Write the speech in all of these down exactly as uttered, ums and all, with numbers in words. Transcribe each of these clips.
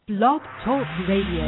Blog Talk Radio.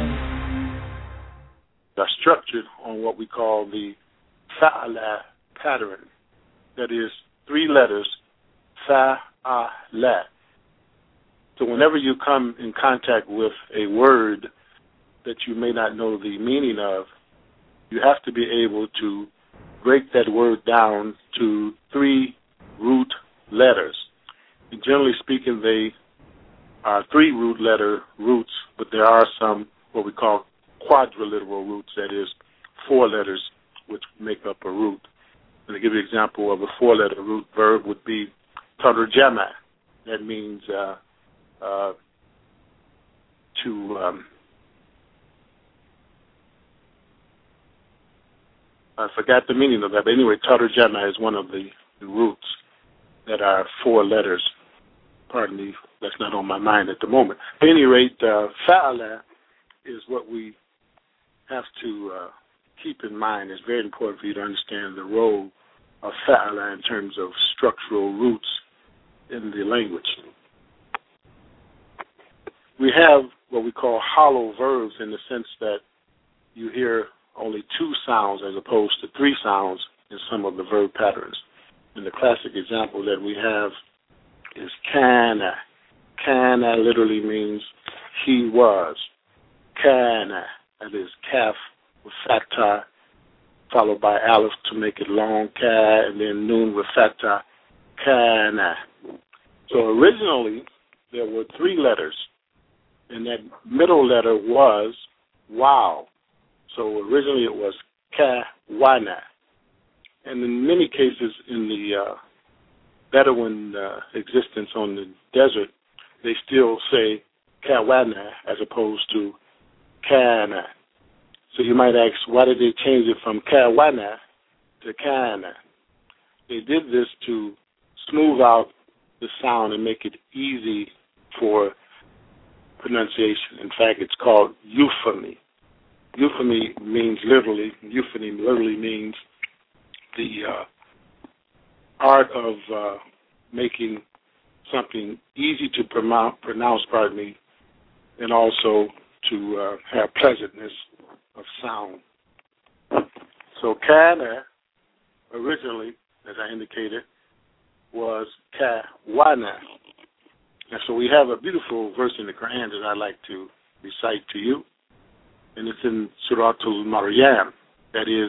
Are structured on what we call the fa'ala pattern. That is three letters, fa'ala. So whenever you come in contact with a word that you may not know the meaning of, you have to be able to break that word down to three root letters. And generally speaking, they are three root letter roots, but there are some what we call quadriliteral roots, that is four letters which make up a root. And to give you an example of a four-letter root verb would be tarjama. That means uh, uh, to um, I forgot the meaning of that, but anyway, tarjama is one of the, the roots that are four letters. Pardon me, that's not on my mind at the moment. At any rate, uh, fa'ala is what we have to uh, keep in mind. It's very important for you to understand the role of fa'ala in terms of structural roots in the language. We have what we call hollow verbs in the sense that you hear only two sounds as opposed to three sounds in some of the verb patterns. And the classic example that we have is kana. Kana literally means he was. Kana, that is kaf with fatha, followed by aleph to make it long, ka, and then noon with fatha, kana. So originally there were three letters, and that middle letter was wow. So originally it was ka-wana. And in many cases in the uh, Bedouin uh, existence on the desert, they still say ka-wana as opposed to kana. So you might ask, why did they change it from ka-wana to kana? They did this to smooth out the sound and make it easy for pronunciation. In fact, it's called euphony. Euphony means literally, euphony literally means the uh, art of uh, making something easy to pronounce, pronounce, pardon me, and also to uh, have pleasantness of sound. So kana, originally, as I indicated, was ka-wana. And so we have a beautiful verse in the Quran that I'd like to recite to you. And it's in Surah Al-Maryam, that is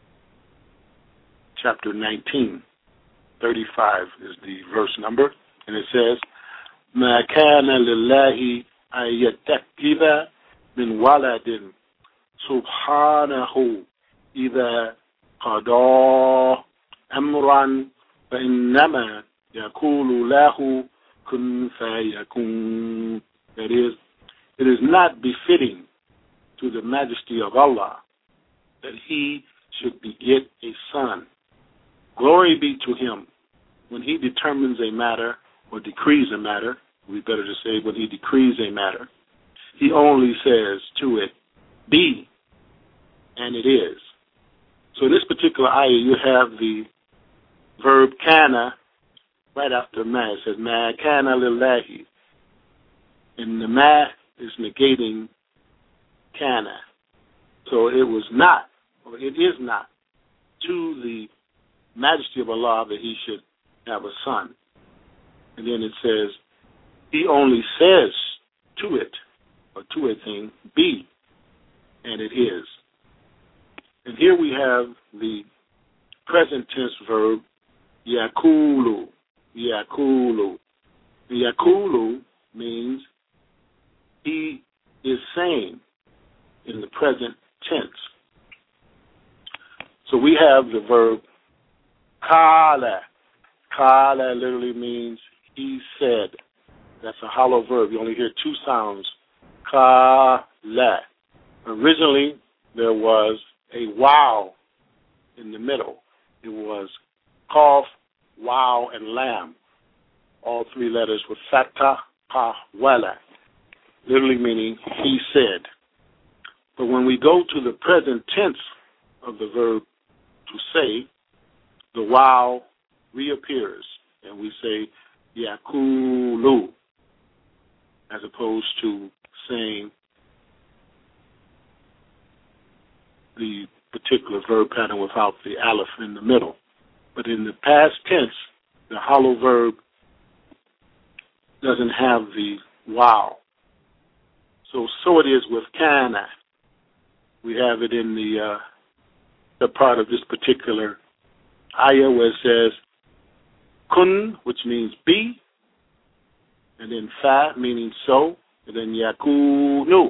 chapter nineteen, thirty-five is the verse number, and it says, مَا كَانَ لِلَّهِ أَن يَتَّخِذَ مِنْ وَلَدٍ سُبْحَانَهُ إِذَا قَضَىٰ أَمْرًا فَإِنَّمَا يَقُولُ لَهُ كُن فَيَكُونُ. That is, it is not befitting to the majesty of Allah that he should beget a son. Glory be to him when he determines a matter or decrees a matter. We better to say when he decrees a matter. He only says to it, be, and it is. So in this particular ayah, you have the verb kana right after ma. It says ma kana lillahi. And the ma is negating kana. So it was not, or it is not, to the majesty of Allah that he should have a son. And then it says, he only says to it, or to a thing, be, and it is. And here we have the present tense verb, yakulu, yakulu. The yakulu means he is saying in the present tense. So we have the verb kala. Kala literally means he said. That's a hollow verb. You only hear two sounds. Kala. Originally, there was a wow in the middle. It was qaf, wow, and lam. All three letters with fatha, ka, wala. Literally meaning he said. But when we go to the present tense of the verb to say, the wow reappears, and we say yakulu, as opposed to saying the particular verb pattern without the aleph in the middle. But in the past tense, the hollow verb doesn't have the wow. So, so it is with kana. We have it in the uh, the part of this particular ayah where it says kun, which means be, and then fa, meaning so, and then yakunu.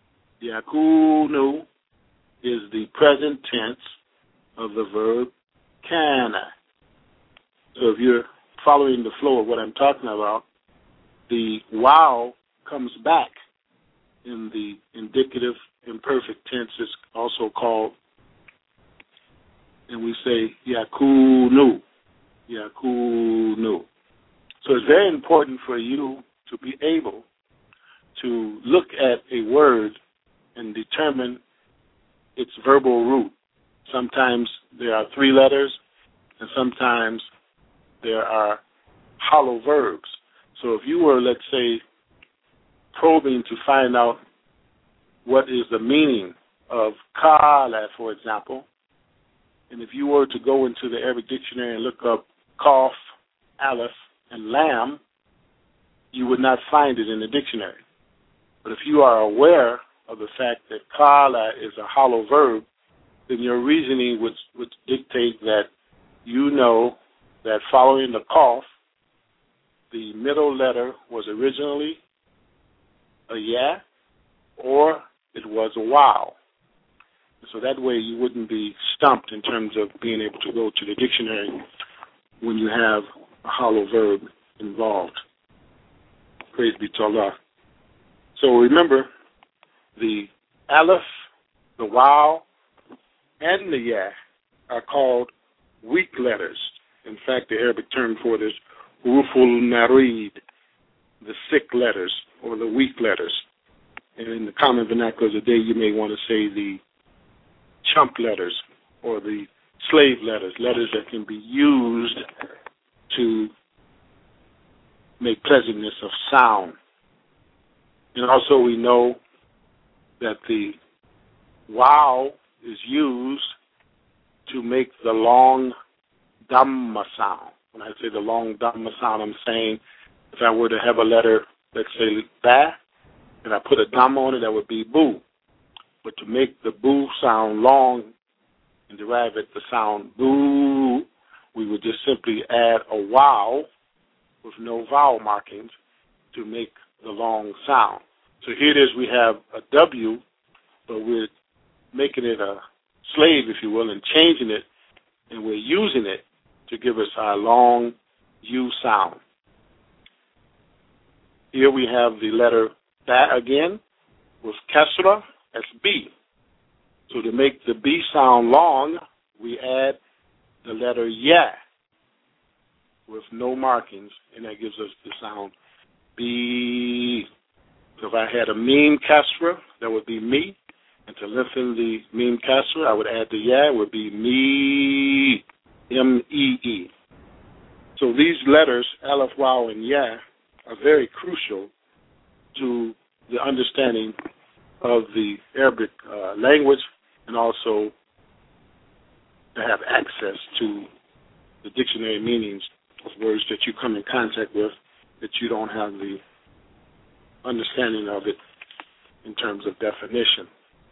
Yakunu is the present tense of the verb kana. So if you're following the flow of what I'm talking about, the wow comes back in the indicative imperfect tense. It's also called, and we say yakunu, yakunu. So it's very important for you to be able to look at a word and determine its verbal root. Sometimes there are three letters, and sometimes there are hollow verbs. So if you were, let's say, probing to find out what is the meaning of kala, for example, and if you were to go into the Arabic dictionary and look up kaf, aleph, and lam, you would not find it in the dictionary. But if you are aware of the fact that kala is a hollow verb, then your reasoning would, would dictate that you know that following the kaf, the middle letter was originally a ya, or it was a wow. So that way you wouldn't be stumped in terms of being able to go to the dictionary when you have a hollow verb involved. Praise be to Allah. So remember, the aleph, the wow, and the ya are called weak letters. In fact, the Arabic term for it is huruful narid, the sick letters or the weak letters. And in the common vernacular of the day, you may want to say the chump letters or the slave letters, letters that can be used to make pleasantness of sound. And also we know that the wow is used to make the long dhamma sound. When I say the long dhamma sound, I'm saying if I were to have a letter, let's say ba, and I put a dhamma on it, that would be boo. But to make the boo sound long and derive it the sound boo, we would just simply add a wow with no vowel markings to make the long sound. So here it is, we have a W, but we're making it a slave, if you will, and changing it, and we're using it to give us our long U sound. Here we have the letter ba again with kasra as B. So to make the B sound long, we add the letter ya with no markings, and that gives us the sound B. So if I had a meme kasra, that would be me. And to lengthen the meme kasra, I would add the ya, it would be me, M E E. So these letters, aleph, waw, and ya, are very crucial to the understanding of the Arabic uh, language, and also to have access to the dictionary meanings of words that you come in contact with that you don't have the understanding of it in terms of definition.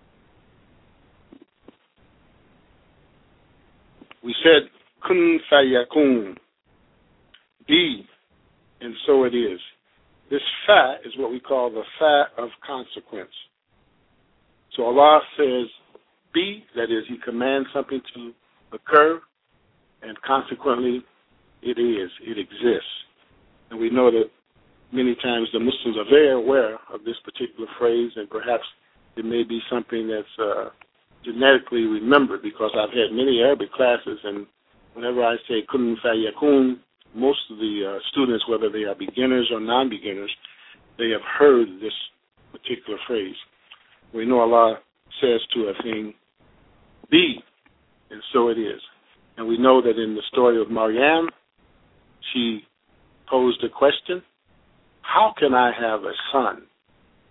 We said kun fayakun, be, and so it is. This fa is what we call the fa of consequence. So Allah says be, that is, He commands something to occur, and consequently it is, it exists. And we know that many times the Muslims are very aware of this particular phrase, and perhaps it may be something that's uh, genetically remembered, because I've had many Arabic classes, and whenever I say kun fayakun, most of the uh, students, whether they are beginners or non-beginners, they have heard this particular phrase. We know Allah says to a thing, be, and so it is. And we know that in the story of Maryam, she posed a question, how can I have a son?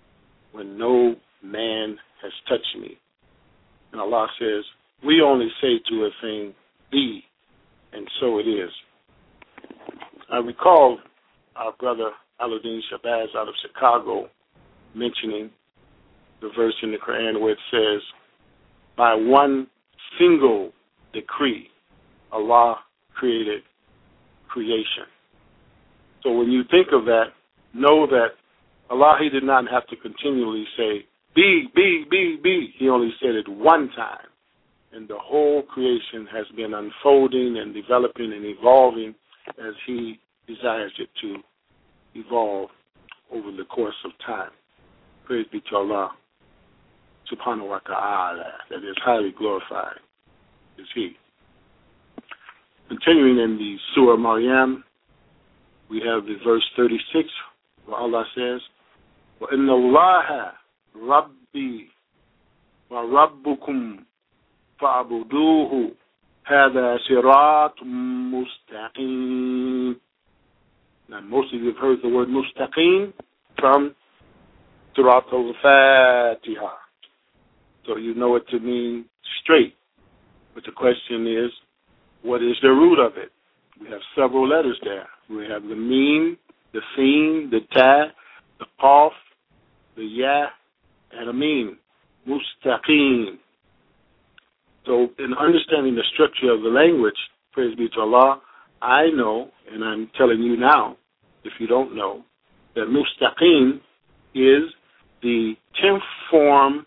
when no man has touched me. And Allah says, we only say to a thing, be, and so it is. I recall our brother Alauddin Shabazz out of Chicago mentioning the verse in the Quran where it says, by one single decree, Allah created creation. So when you think of that, know that Allah, He did not have to continually say, be, be, be, be. He only said it one time. And the whole creation has been unfolding and developing and evolving as He desires it to evolve over the course of time. Praise be to Allah, subhanahu wa ta'ala, that is highly glorified is He. Continuing in the Surah Maryam, we have the verse thirty-six, where Allah says, وَإِنَّ اللَّهَ رَبِّي وَرَبُّكُمْ فَاعْبُدُوهُ هَذَا صِرَاطٌ مُسْتَقِيمٌ. Now, most of you have heard the word mustaqim from Surat al-Fatiha. So you know it to mean straight. But the question is, what is the root of it? We have several letters there. We have the meme, the sin, the ta, the qaf, the ya, and a meme. Mustaqim. So in understanding the structure of the language, praise be to Allah, I know, and I'm telling you now, if you don't know, that mustaqim is the tenth form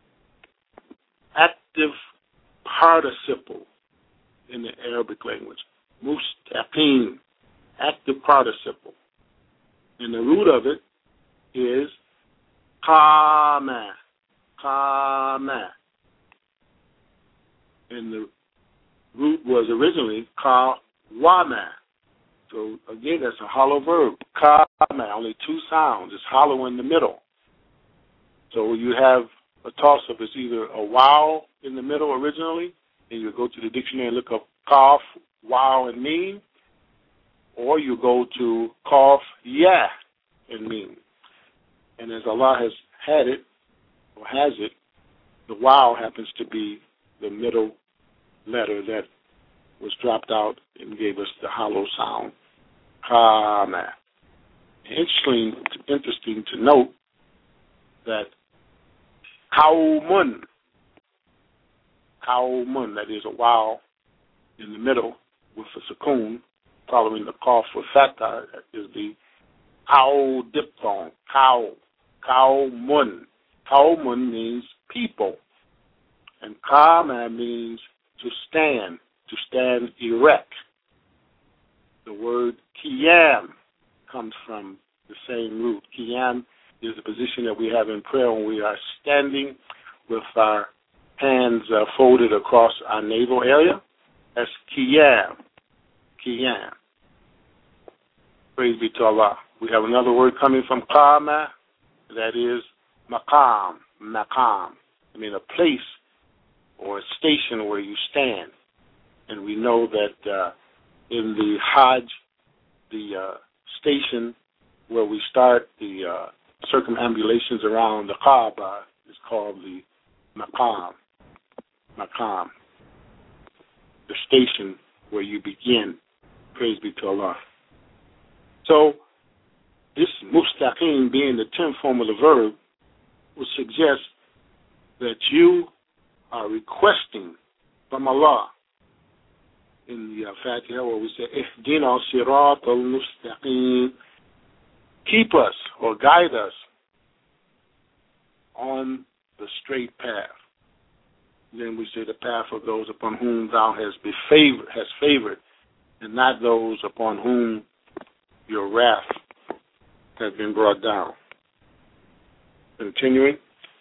active participle in the Arabic language. Mustaqim, active participle. And the root of it is qama, qama. And the root was originally qawama. So again, that's a hollow verb. Qama, only two sounds. It's hollow in the middle. So you have a toss-up. It's either a wow in the middle originally, and you go to the dictionary and look up qaf, wow, and meme, or you go to qaf, yeah, and meme. And as Allah has had it, or has it, the wow happens to be the middle letter that was dropped out and gave us the hollow sound, qama. Interesting, interesting to note that qawmun, qawmun, that is a wow in the middle with a sukoon, following the qaf with fatha, that is the qaw diphthong, qaw, qawmun. Qawmun means people, and qama means to stand, to stand erect. The word qiyam comes from the same root. Qiyam is the position that we have in prayer when we are standing with our hands uh, folded across our navel area. That's qiyam, qiyam. Praise be to Allah. We have another word coming from qama, that is maqam, maqam. I mean a place or a station where you stand. And we know that uh, in the Hajj, the uh, station where we start the uh, circumambulations around the Kaaba is called the maqam, maqam, the station where you begin. Praise be to Allah. So this mustaqim being the tenth form of the verb would suggest that you are requesting from Allah in the uh, Fatiha where we say, Ihdina sirat al-mustaqim, keep us or guide us on the straight path. Then we say the path of those upon whom thou hast be favored, has favored, and not those upon whom your wrath has been brought down. Continuing,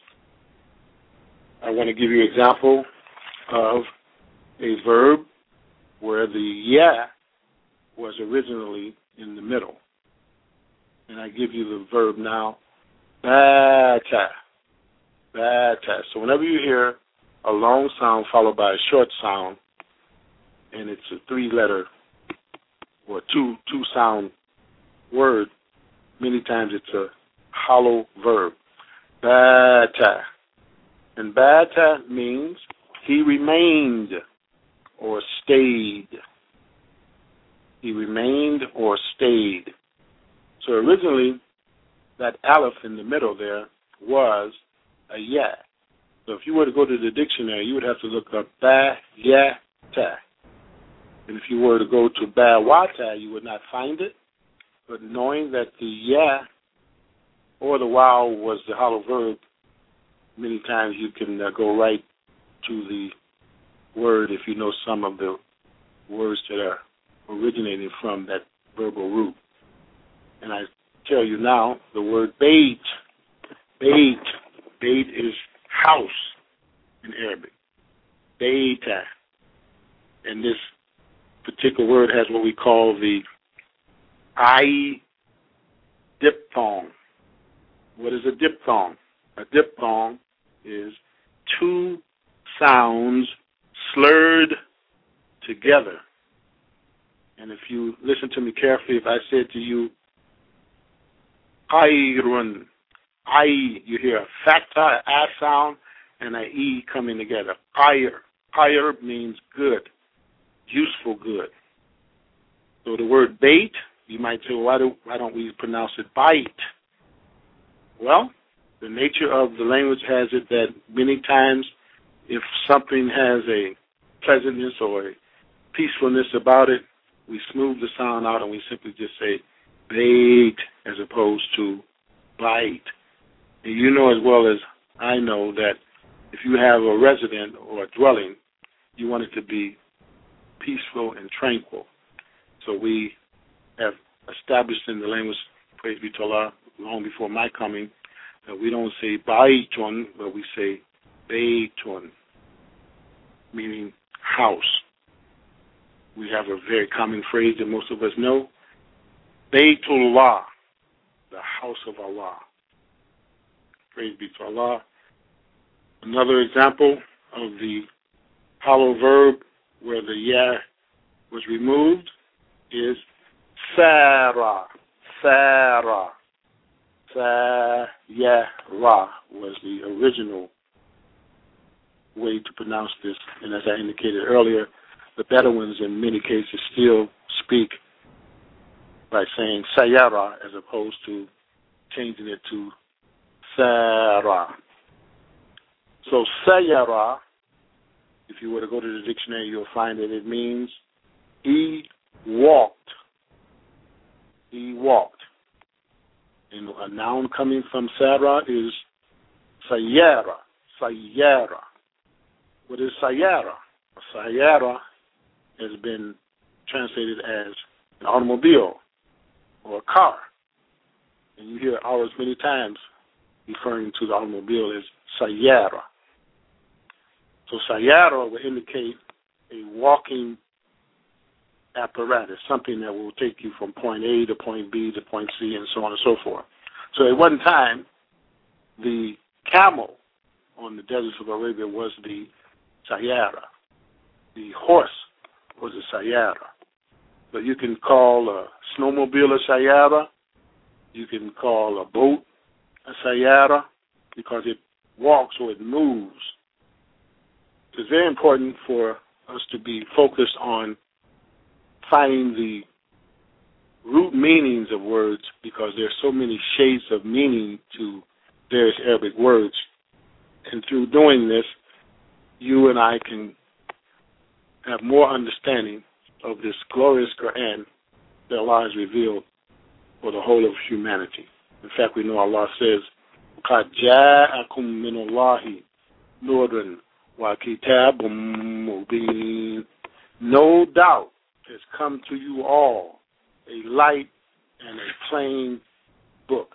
I want to give you an example of a verb where the ya was originally in the middle. And I give you the verb now, bata, bata. So whenever you hear a long sound followed by a short sound, and it's a three-letter or two two-sound word, many times it's a hollow verb. Bata. And bata means he remained or stayed. He remained or stayed. So originally, that aleph in the middle there was a ya. So if you were to go to the dictionary, you would have to look up ba, ya, ta. And if you were to go to ba, wa, ta, you would not find it. But knowing that the ya or the wow was the hollow verb, many times you can uh, go right to the word if you know some of the words that are originating from that verbal root. And I tell you now, the word bait, bait, bait is house in Arabic, baita. And this particular word has what we call the I diphthong. What is a diphthong? A diphthong is two sounds slurred together. And if you listen to me carefully, if I said to you, Ayrun, I, you hear a fatha, a sound, and a e coming together. Ayr. Ayr means good, useful good. So the word bait, you might say, well, why, do, why don't we pronounce it bite? Well, the nature of the language has it that many times if something has a pleasantness or a peacefulness about it, we smooth the sound out and we simply just say bait as opposed to bite. And you know as well as I know that if you have a resident or a dwelling, you want it to be peaceful and tranquil. So we have established in the language, praise be to Allah, long before my coming, that we don't say baitun, but we say baitun, meaning house. We have a very common phrase that most of us know, Baytullah, the house of Allah. Praise be to Allah. Another example of the hollow verb where the ya was removed is Sarah. Sarah. Sa-ya-ra was the original way to pronounce this. And as I indicated earlier, the Bedouins in many cases still speak by saying Sayara as opposed to changing it to Sarah. So Sayara, if you were to go to the dictionary, you'll find that it means he walked. He walked. And a noun coming from Sarah is Sayara. Sayara. What is Sayara? Sayara has been translated as an automobile or a car. And you hear ours many times referring to the automobile as Sayara. So Sayara will indicate a walking apparatus, something that will take you from point A to point B to point C and so on and so forth. So at one time, the camel on the deserts of Arabia was the Sayara. The horse was a Sayara. But you can call a snowmobile a Sayara. You can call a boat a Sayara because it walks or it moves. It's very important for us to be focused on finding the root meanings of words because there are so many shades of meaning to various Arabic words. And through doing this, you and I can have more understanding of this glorious Quran that Allah has revealed for the whole of humanity. In fact, we know Allah says, قَدْ جَاءَكُم مِّنَ اللَّهِ نُورٌ وَكِتَابٌ مُّبِينٌ. No doubt has come to you all a light and a plain book.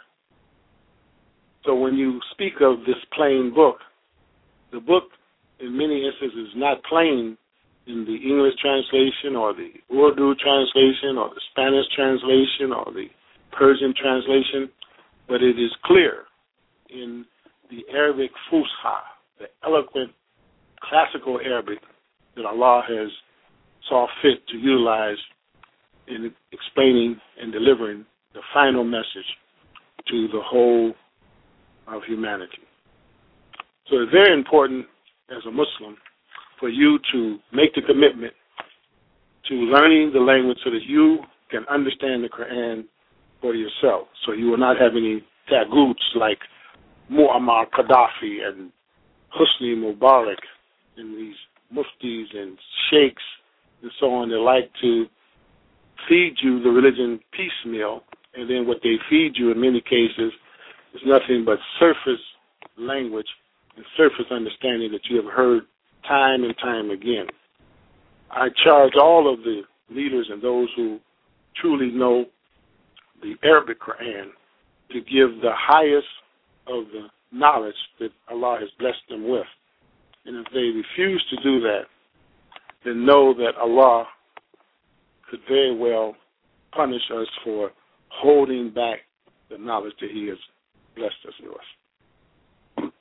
So when you speak of this plain book, the book in many instances is not plain in the English translation or the Urdu translation or the Spanish translation or the Persian translation, but it is clear in the Arabic Fusha, the eloquent classical Arabic that Allah has saw fit to utilize in explaining and delivering the final message to the whole of humanity. So it's very important as a Muslim for you to make the commitment to learning the language so that you can understand the Quran for yourself, so you will not have any taghoots like Muammar Gaddafi and Hosni Mubarak and these muftis and sheikhs and so on. They like to feed you the religion piecemeal, and then what they feed you in many cases is nothing but surface language and surface understanding that you have heard time and time again. I charge all of the leaders and those who truly know the Arabic Quran to give the highest of the knowledge that Allah has blessed them with. And if they refuse to do that, then know that Allah could very well punish us for holding back the knowledge that He has blessed us with.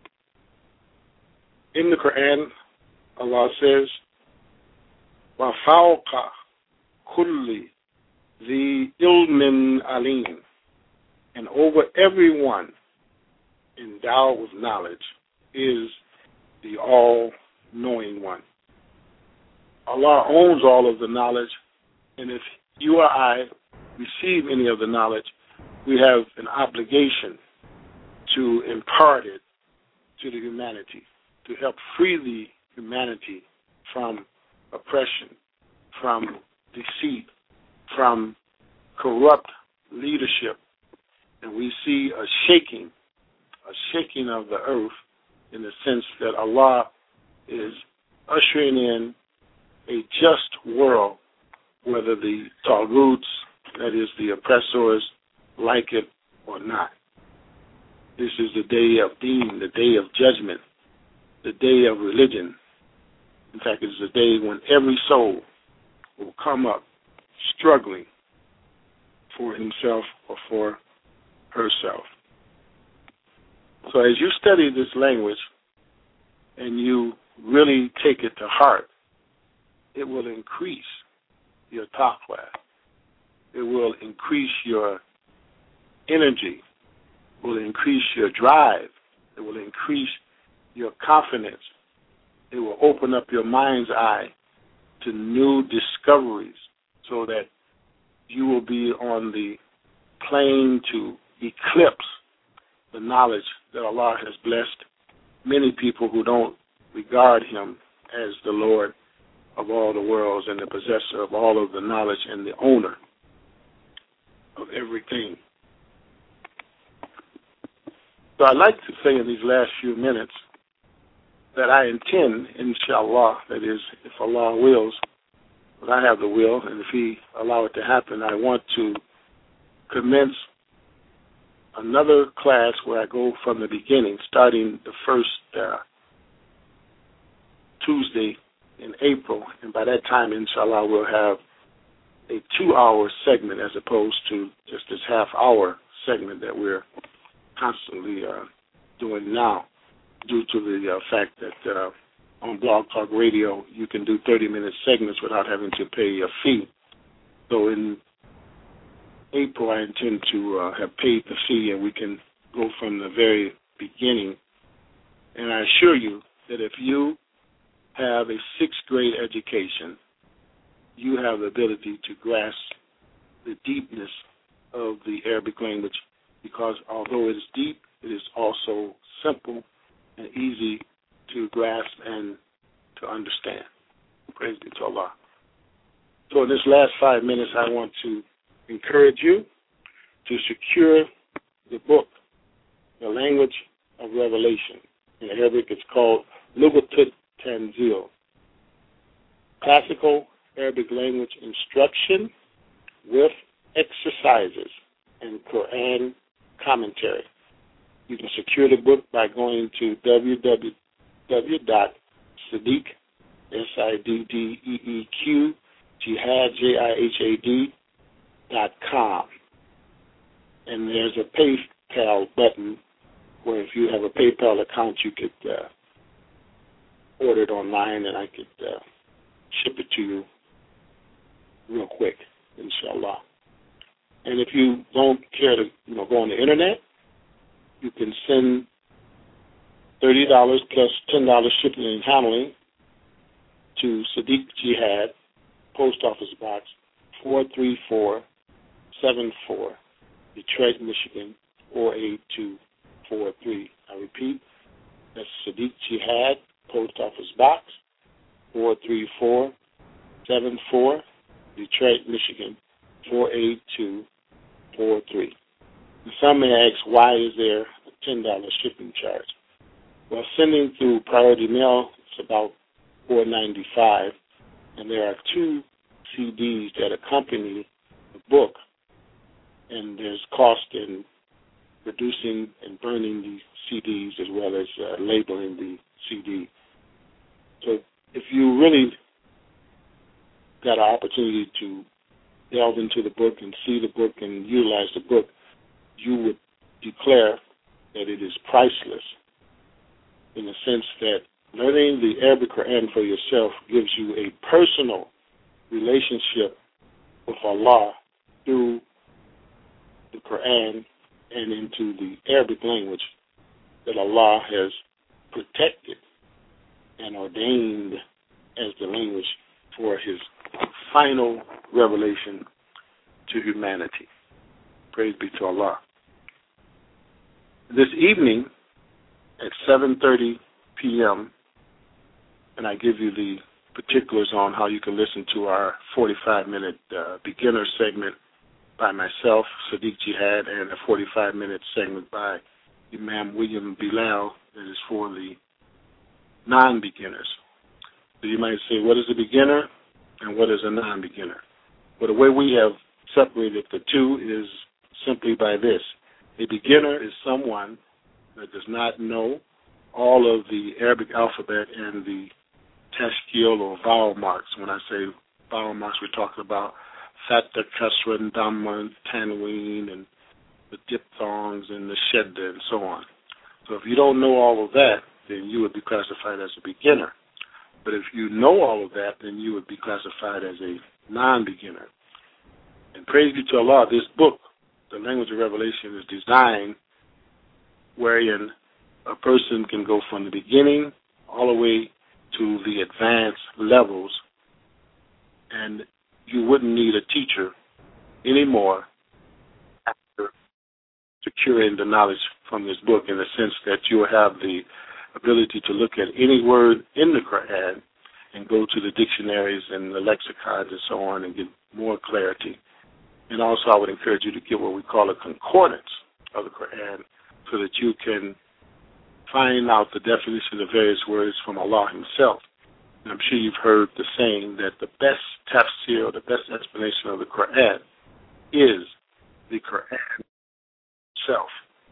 In the Quran, Allah says, وَفَوْقَ كُلِّ ذِي إِلْمٍ عَلِيمٍ, and over everyone endowed with knowledge is the all-knowing one. Allah owns all of the knowledge, and if you or I receive any of the knowledge, we have an obligation to impart it to the humanity, to help free the humanity from oppression, from deceit, from corrupt leadership. And we see a shaking, a shaking of the earth in the sense that Allah is ushering in a just world, whether the Taghuts, that is the oppressors, like it or not. This is the day of Deen, the day of judgment, the day of religion. In fact, it's the day when every soul will come up struggling for himself or for herself. So as you study this language and you really take it to heart, it will increase your taqwa. It will increase your energy. It will increase your drive. It will increase your confidence. It will open up your mind's eye to new discoveries so that you will be on the plane to eclipse the knowledge that Allah has blessed many people who don't regard Him as the Lord of all the worlds and the possessor of all of the knowledge and the owner of everything. So I'd like to say in these last few minutes that I intend, inshallah, that is, if Allah wills, but I have the will, and if He allow it to happen, I want to commence another class where I go from the beginning, starting the first uh, Tuesday in April, and by that time, inshallah, we'll have a two-hour segment as opposed to just this half-hour segment that we're constantly uh, doing now, due to the uh, fact that uh, on Blog Talk Radio you can do thirty-minute segments without having to pay a fee. So in April I intend to uh, have paid the fee, and we can go from the very beginning. And I assure you that if you have a sixth grade education, you have the ability to grasp the deepness of the Arabic language, because although it is deep, it is also simple and easy to grasp and to understand. Praise be to Allah. So in this last five minutes, I want to encourage you to secure the book, The Language of Revelation. In Arabic, it's called Lugatut Tanzil, Classical Arabic Language Instruction with Exercises and Quran Commentary. You can secure the book by going to w w w dot siddiq, S I D D E E Q, jihad, J I H A D, dot com. And there's a PayPal button where if you have a PayPal account, you could uh, order it online, and I could uh, ship it to you real quick, inshallah. And if you don't care to, you know, go on the internet, you can send thirty dollars plus ten dollars shipping and handling to Sadiq Jihad, Post Office Box four three four seven four, Detroit, Michigan four eight two four three. I repeat, that's Sadiq Jihad, Post Office Box four three four seven four, Detroit, Michigan four eight two four three. And some may ask, why is there a ten dollars shipping charge? Well, sending through priority mail is about four ninety-five, and there are two C Ds that accompany the book, and there's cost in producing and burning the C Ds as well as uh, labeling the C D. So if you really got an opportunity to delve into the book and see the book and utilize the book, you would declare that it is priceless, in the sense that learning the Arabic Quran for yourself gives you a personal relationship with Allah through the Quran and into the Arabic language that Allah has protected and ordained as the language for his final revelation to humanity. Praise be to Allah. This evening at seven thirty p.m., and I give you the particulars on how you can listen to our forty-five minute uh, beginner segment by myself, Sadiq Jihad, and a forty-five minute segment by Imam William Bilal that is for the non-beginners. So you might say, what is a beginner and what is a non-beginner? Well, the way we have separated the two is simply by this. A beginner is someone that does not know all of the Arabic alphabet and the tashkil or vowel marks. When I say vowel marks, we're talking about fatha, kasra, dhamma, tanween, and the diphthongs and the shadda and so on. So if you don't know all of that, then you would be classified as a beginner. But if you know all of that, then you would be classified as a non-beginner. And praise be to Allah, this book, The Language of Revelation, is designed wherein a person can go from the beginning all the way to the advanced levels, and you wouldn't need a teacher anymore after securing the knowledge from this book, in the sense that you'll have the ability to look at any word in the Quran and go to the dictionaries and the lexicons and so on and get more clarity. And also I would encourage you to get what we call a concordance of the Quran, so that you can find out the definition of various words from Allah himself. And I'm sure you've heard the saying that the best tafsir, or the best explanation of the Quran, is the Quran itself.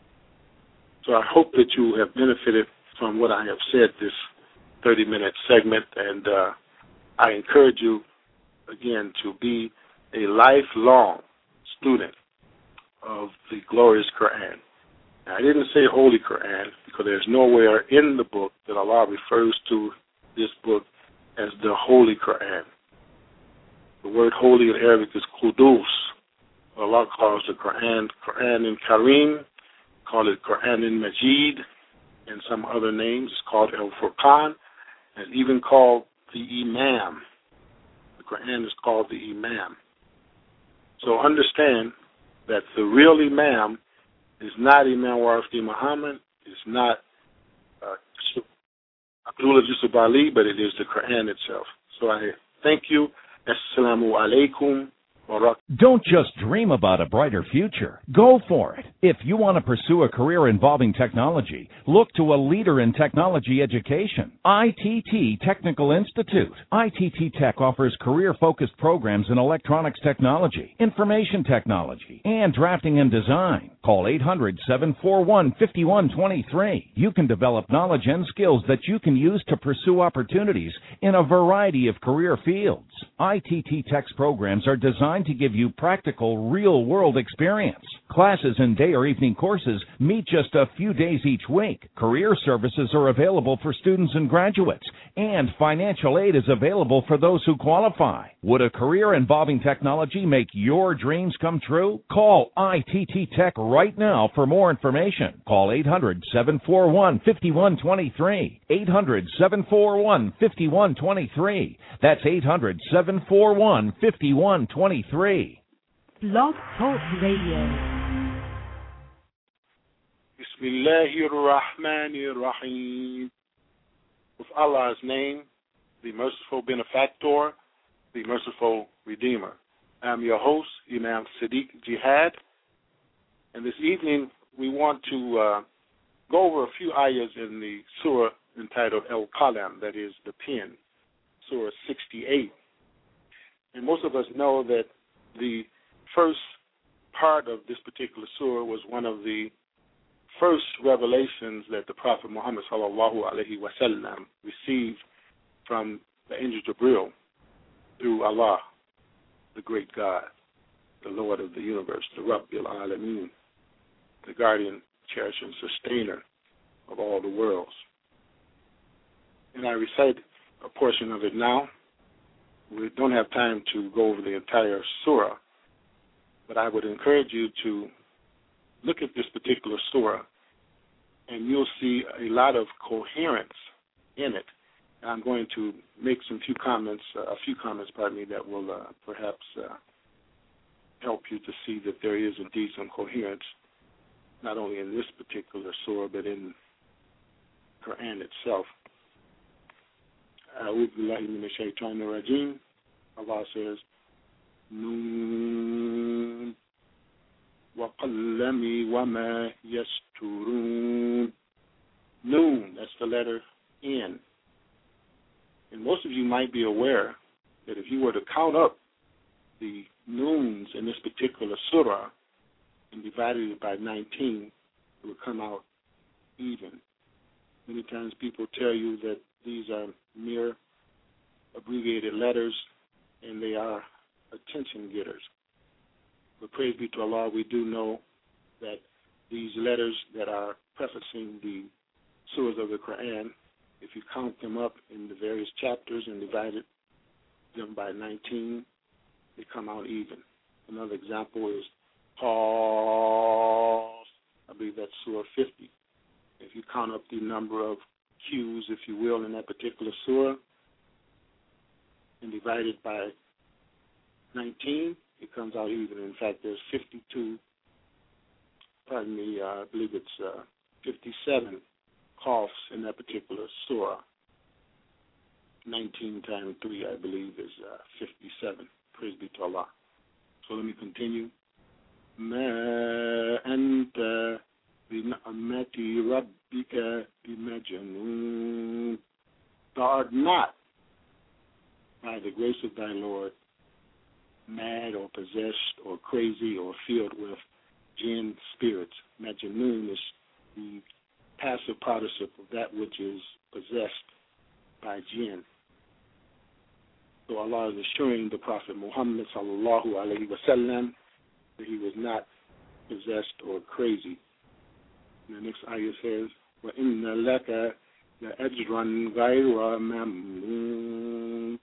So I hope that you have benefited from what I have said this thirty minute segment, and uh, I encourage you, again, to be a lifelong student of the glorious Quran. Now, I didn't say Holy Quran, because there's nowhere in the book that Allah refers to this book as the Holy Quran. The word holy in Arabic is Qudus. Allah calls the Quran Quran in Kareem, call it Quran in Majid, and some other names. It's called El Furqan, and even called the Imam. The Quran is called the Imam. So understand that the real Imam is not Imam Warfi Muhammad, it's not uh, Abdullah Yusuf Ali, but it is the Quran itself. So I thank you. Assalamu alaikum. Don't just dream about a brighter future. Go for it. If you want to pursue a career involving technology, look to a leader in technology education. I T T Technical Institute. I T T Tech offers career-focused programs in electronics technology, information technology, and drafting and design. Call eight hundred, seven four one, five one two three. You can develop knowledge and skills that you can use to pursue opportunities in a variety of career fields. I T T Tech's programs are designed designed to give you practical, real-world experience. Classes and day or evening courses meet just a few days each week. Career services are available for students and graduates, and financial aid is available for those who qualify. Would a career involving technology make your dreams come true? Call I T T Tech right now for more information. Call eight hundred, seven four one, five one two three. eight hundred, seven four one, five one two three. That's eight hundred, seven four one, five one two three. Blog Talk Radio. Bismillahir Rahmanir Rahim. With Allah's name, the merciful benefactor, the merciful redeemer. I'm your host, Imam Sadiq Jihad, and this evening we want to uh, go over a few ayahs in the surah entitled Al-Qalam, that is the pen, surah sixty-eight. And most of us know that the first part of this particular surah was one of the first revelations that the Prophet Muhammad sallallahu alaihi wasallam received from the angel Jibril through Allah, the great God, the Lord of the universe, the Rabbil Alameen, the guardian, cherisher, and sustainer of all the worlds. And I recite a portion of it now. We don't have time to go over the entire surah, but I would encourage you to look at this particular surah, and you'll see a lot of coherence in it. And I'm going to make some few comments, uh, a few comments, pardon me, that will uh, perhaps uh, help you to see that there is indeed some coherence, not only in this particular surah, but in Quran itself. A'udhu billahi minash shaitanir rajim. Allah says, Noon wa qallami wa ma yasturun. Noon, that's the letter N. And most of you might be aware that if you were to count up the noons in this particular surah and divided it by nineteen, it would come out even. Many times people tell you that these are mere abbreviated letters and they are attention getters. But praise be to Allah, we do know that these letters that are prefacing the surahs of the Quran, if you count them up in the various chapters and divide them by nineteen, they come out even. Another example is Qaf. I believe that's Surah fifty. If you count up the number of Q's, if you will, in that particular surah and divide it by nineteen, it comes out even. In fact, there's fifty-two, pardon me, uh, I believe it's uh, fifty-seven Qafs in that particular surah. nineteen times three, I believe, is uh, fifty-seven. Praise be to Allah. So let me continue. Ma anta bi'ni'mati rabbika bimajnun. Thou art not, by the grace of thy Lord, mad or possessed or crazy or filled with jinn spirits. Majnun is the passive participle of that which is possessed by jinn. So Allah is assuring the Prophet Muhammad sallallahu alaihi wasallam that he was not possessed or crazy. And the next ayah says, وَإِنَّ لَكَ لَأَجْرًا غَيْرَ مَمْنُونٍ.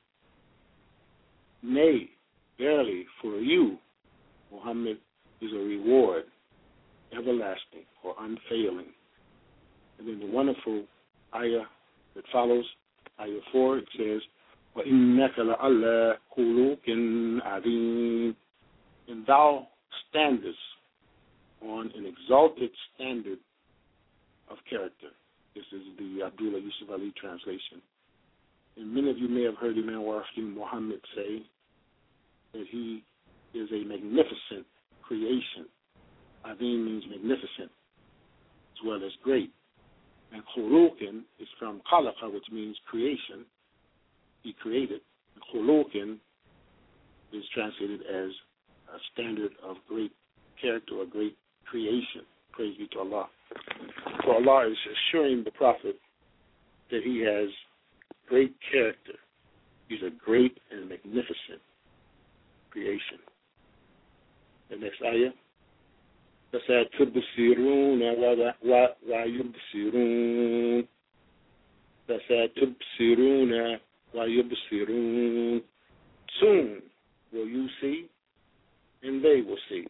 Nay, verily, for you, Muhammad, is a reward, everlasting or unfailing. And then the wonderful ayah that follows, ayah four, it says, وَإِنَّكَ لَعَلَّى خُلُقٍ عَظِيمٍ. And thou standest on an exalted standard of character. This is the Abdullah Yusuf Ali translation. And many of you may have heard Imam Warfin Muhammad say that he is a magnificent creation. Azim means magnificent as well as great. And khuluqin is from khalaqa, which means creation. He created. Khuluqin is translated as a standard of great character or great creation. Praise be to Allah. So Allah is assuring the Prophet that he has great character. He's a great and magnificent creation. The next ayah. فَسَتُبْصِرُونَ وَيُبْصِرُونَ فَسَتُبْصِرُونَ وَيُبْصِرُونَ. Soon will you see, and they will see.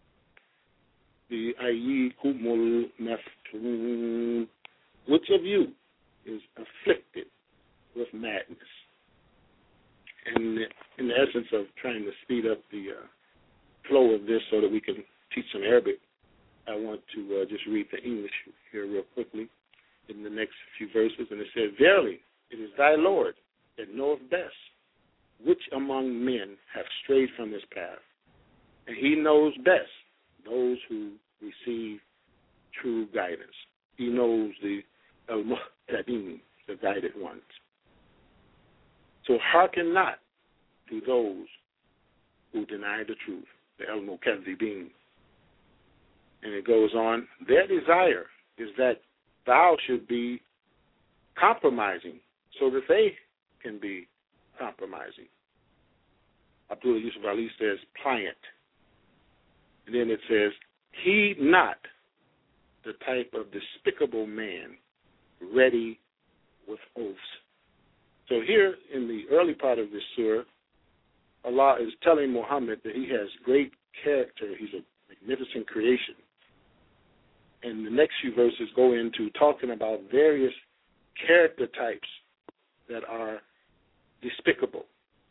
بِأَيِّكُمُ الْمَفْتُونُ. Which of you is afflicted with madness? And in the essence of trying to speed up the uh, flow of this so that we can teach some Arabic, I want to uh, just read the English here real quickly in the next few verses. And it says, Verily, it is thy Lord that knoweth best which among men have strayed from his path. And he knows best those who receive true guidance. He knows the al-muhtadin, the guided ones. So hearken not to those who deny the truth, the al-mukazzibin. And it goes on, their desire is that thou should be compromising so that they can be compromising. Abdullah Yusuf Ali says, pliant. And then it says, heed not the type of despicable man ready with oaths. So here in the early part of this surah, Allah is telling Muhammad that he has great character. He's a magnificent creation. And the next few verses go into talking about various character types that are despicable.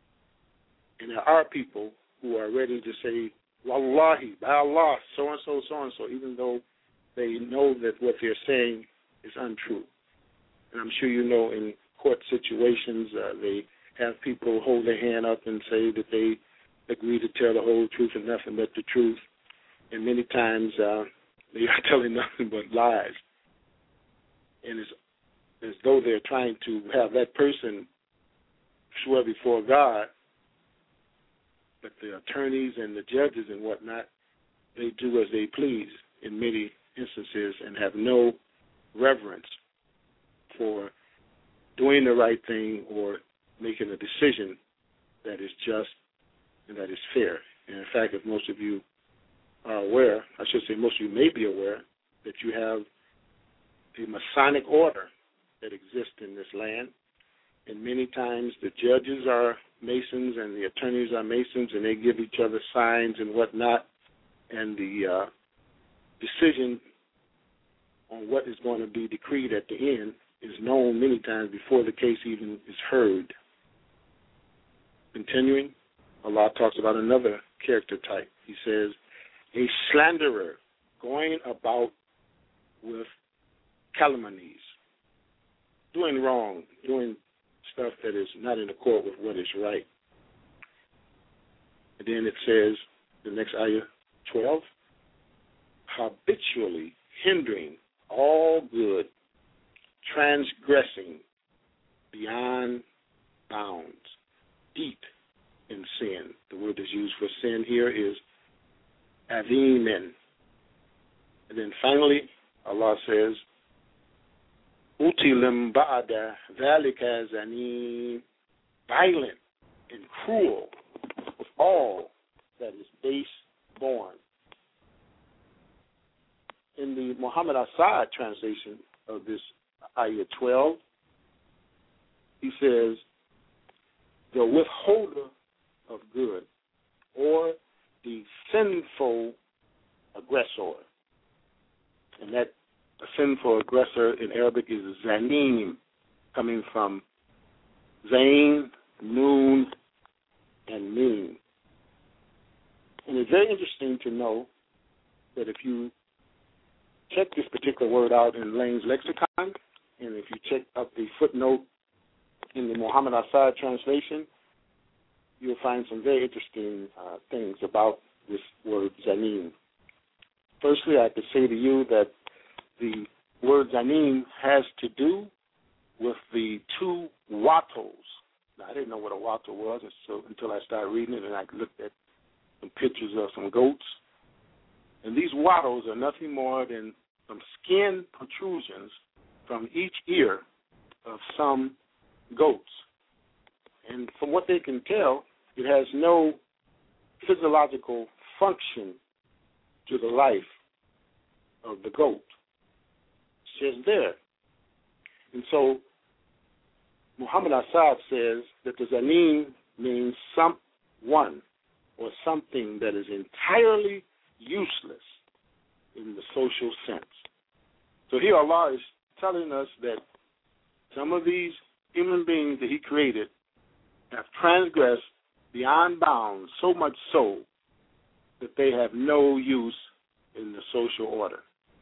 And there are people who are ready to say, Wallahi, by Allah, so-and-so, so-and-so, even though they know that what they're saying is untrue. And I'm sure you know in court situations, uh, they have people hold their hand up and say that they agree to tell the whole truth and nothing but the truth. And many times uh, they are telling nothing but lies. And it's as though they're trying to have that person swear before God, but the attorneys and the judges and whatnot, they do as they please in many instances and have no reverence for doing the right thing or making a decision that is just and that is fair. And in fact, if most of you are aware, I should say most of you may be aware, that you have a Masonic order that exists in this land. And many times the judges are Masons and the attorneys are Masons, and they give each other signs and whatnot. And the uh, decision on what is going to be decreed at the end is known many times before the case even is heard. Continuing, Allah talks about another character type. He says, a slanderer going about with calumnies, doing wrong, doing stuff that is not in accord with what is right. And then it says, the next ayah, twelve, habitually hindering all good, transgressing beyond bounds, deep in sin. The word that's used for sin here is azimen. And then finally, Allah says, utilim ba'da dhalika zanim, violent and cruel with all that is base born. In the Muhammad Asad translation of this ayah twelve, he says, the withholder of good, or the sinful aggressor. And that a sinful aggressor in Arabic is zanim, coming from zain, noon, and meen. And it's very interesting to know that if you check this particular word out in Lane's lexicon, and if you check up the footnote in the Muhammad Asad translation, you'll find some very interesting uh, things about this word zanim. Firstly, I could say to you that the word zanim has to do with the two wattles. Now, I didn't know what a wattle was until, until I started reading it, and I looked at some pictures of some goats. And these wattles are nothing more than some skin protrusions from each ear of some goats. And from what they can tell, it has no physiological function to the life of the goat. It's just there. And so Muhammad Assad says that the zanim means someone or something that is entirely useless in the social sense. So here Allah is telling us that some of these human beings that he created have transgressed beyond bounds, so much so that they have no use in the social order.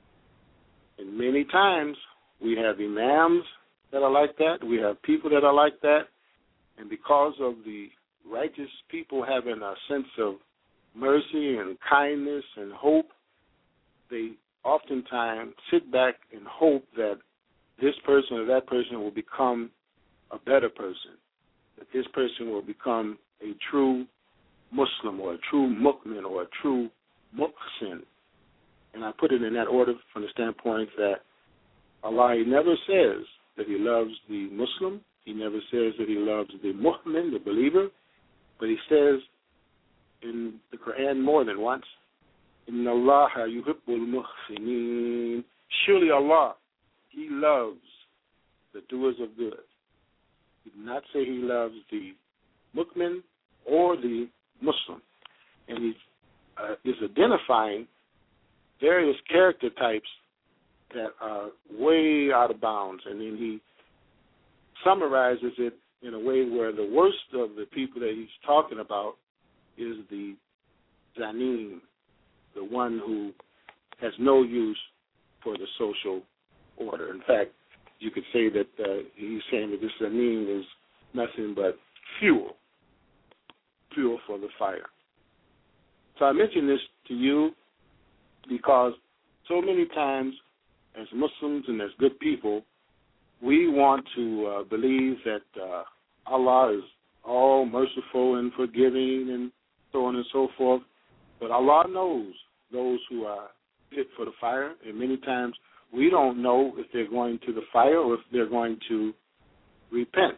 And many times we have imams that are like that. We have people that are like that. And because of the righteous people having a sense of mercy and kindness and hope, they oftentimes sit back and hope that this person or that person will become a better person, that this person will become a true Muslim or a true mu'min or a true muhsin. And I put it in that order from the standpoint that Allah, He never says that He loves the Muslim. He never says that He loves the mu'min, the believer. But He says in the Quran more than once, Inna Allah yuhibbul muhsinin. Surely Allah, He loves the doers of good. He did not say He loves the mu'min or the Muslim. And He uh, is identifying various character types that are way out of bounds. And then He summarizes it in a way where the worst of the people that He's talking about is the zanim, the one who has no use for the social order. In fact, you could say that uh, he's saying that this zanim is nothing but fuel, fuel for the fire. So I mention this to you because so many times as Muslims and as good people, we want to uh, believe that uh, Allah is all merciful and forgiving and so on and so forth. But Allah knows those who are fit for the fire, and many times we don't know if they're going to the fire or if they're going to repent.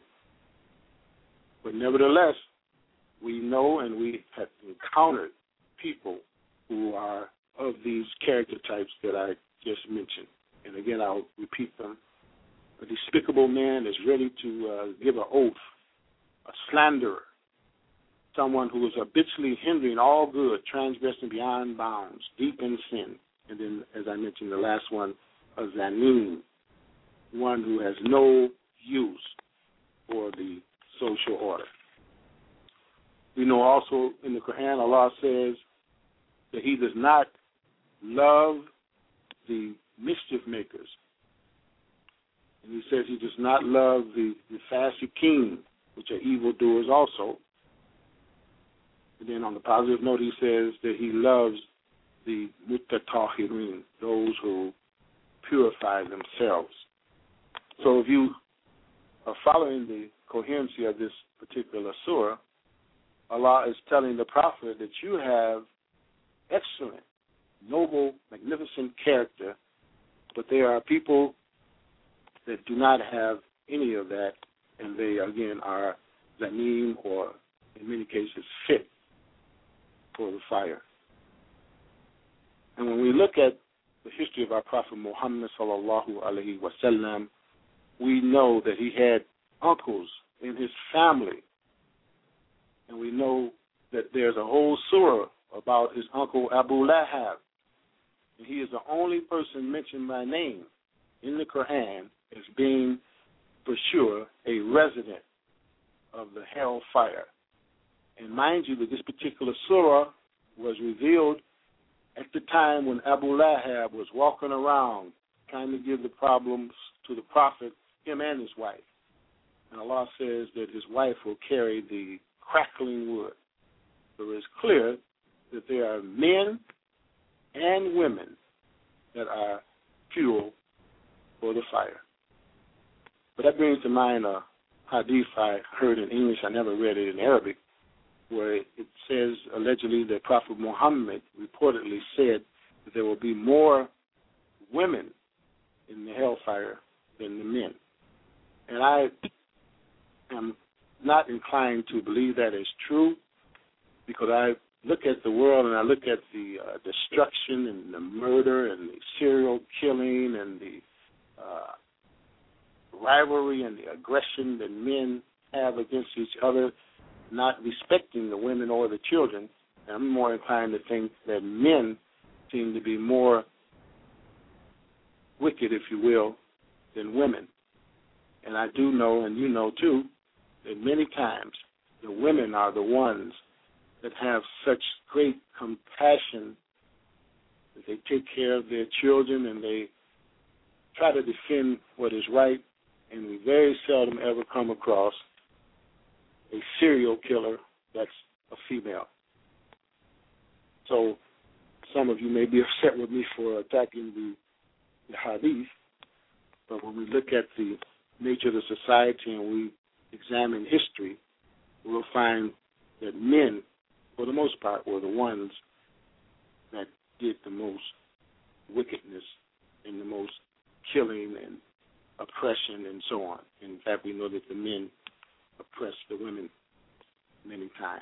But nevertheless, we know and we have encountered people who are of these character types that I just mentioned. And again, I'll repeat them. A despicable man is ready to uh, give an oath, a slanderer, someone who is habitually hindering all good, transgressing beyond bounds, deep in sin. And then, as I mentioned, the last one, a zanim, one who has no use for the social order. We know also in the Quran, Allah says that He does not love the mischief makers. And He says He does not love the, the fasiqeen, which are evildoers also. And then on the positive note, He says that He loves the mutatahireen, those who purify themselves. So if you are following the coherency of this particular surah, Allah is telling the Prophet that you have excellent, noble, magnificent character, but there are people that do not have any of that, and they, again, are zanim or, in many cases, fit for the fire. And when we look at the history of our Prophet Muhammad sallallahu alaihi wasallam, we know that he had uncles in his family. And we know that there's a whole surah about his uncle Abu Lahab. And he is the only person mentioned by name in the Quran as being, for sure, a resident of the hellfire. And mind you that this particular surah was revealed at the time when Abu Lahab was walking around trying to give the problems to the Prophet, him and his wife. And Allah says that his wife will carry the crackling wood. So it's clear that there are men and women that are fuel for the fire. But that brings to mind a hadith I heard in English. I never read it in Arabic, where it says allegedly that Prophet Muhammad reportedly said that there will be more women in the hellfire than the men. And I am not inclined to believe that is true, because I look at the world and I look at the uh, destruction and the murder and the serial killing and the uh, rivalry and the aggression that men have against each other, not respecting the women or the children, I'm more inclined to think that men seem to be more wicked, if you will, than women. And I do know, and you know too, that many times the women are the ones that have such great compassion that they take care of their children and they try to defend what is right, and we very seldom ever come across a serial killer that's a female. So some of you may be upset with me for attacking the, the hadith, but when we look at the nature of the society and we examine history, we'll find that men, for the most part, were the ones that did the most wickedness and the most killing and oppression and so on. In fact, we know that the men oppressed the women many times.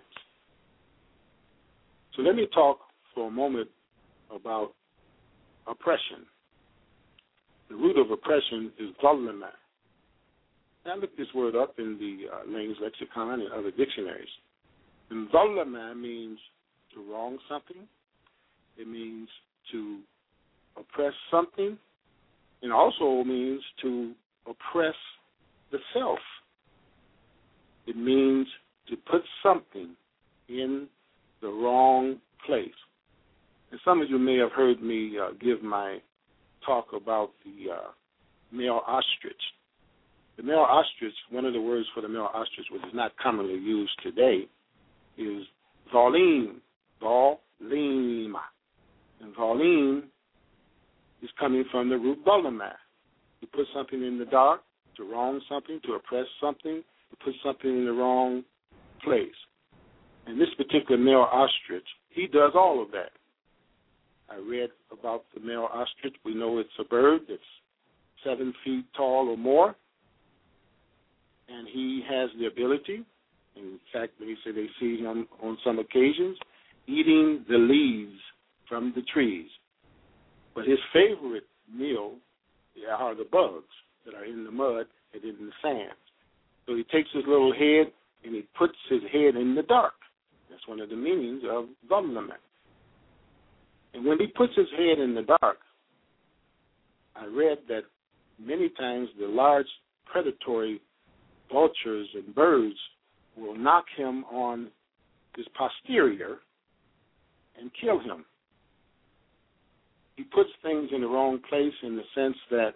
So let me talk for a moment about oppression. The root of oppression is zulma. I looked this word up in the uh, Language Lexicon and other dictionaries. And zulma means to wrong something. It means to oppress something. And also means to oppress the self. It means to put something in the wrong place. And some of you may have heard me uh, give my talk about the uh, male ostrich. The male ostrich, one of the words for the male ostrich, which is not commonly used today, is zalim, zalim. And zalim is coming from the root zulma. To put something in the dark, to wrong something, to oppress something, to put something in the wrong place. And this particular male ostrich, he does all of that. I read about the male ostrich. We know it's a bird that's seven feet tall or more. And he has the ability, in fact, they say they see him on some occasions, eating the leaves from the trees. But his favorite meal are the bugs that are in the mud and in the sand. So he takes his little head and he puts his head in the dark. That's one of the meanings of zulma. And when he puts his head in the dark, I read that many times the large predatory vultures and birds will knock him on his posterior and kill him. He puts things in the wrong place in the sense that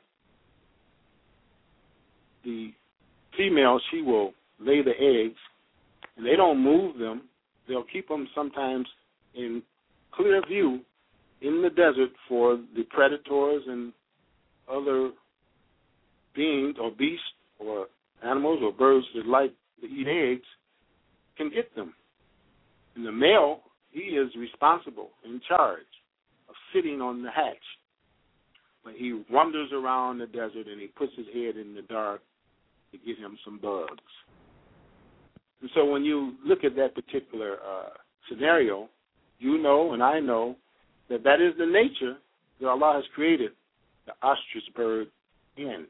the female, she will lay the eggs, and they don't move them. They'll keep them sometimes in clear view in the desert for the predators and other beings or beasts or animals or birds that like to eat eggs can get them. And the male, he is responsible, in charge of sitting on the hatch. But he wanders around the desert and he puts his head in the dark to get him some bugs. And so when you look at that particular uh, scenario, you know and I know that that is the nature that Allah has created the ostrich bird in.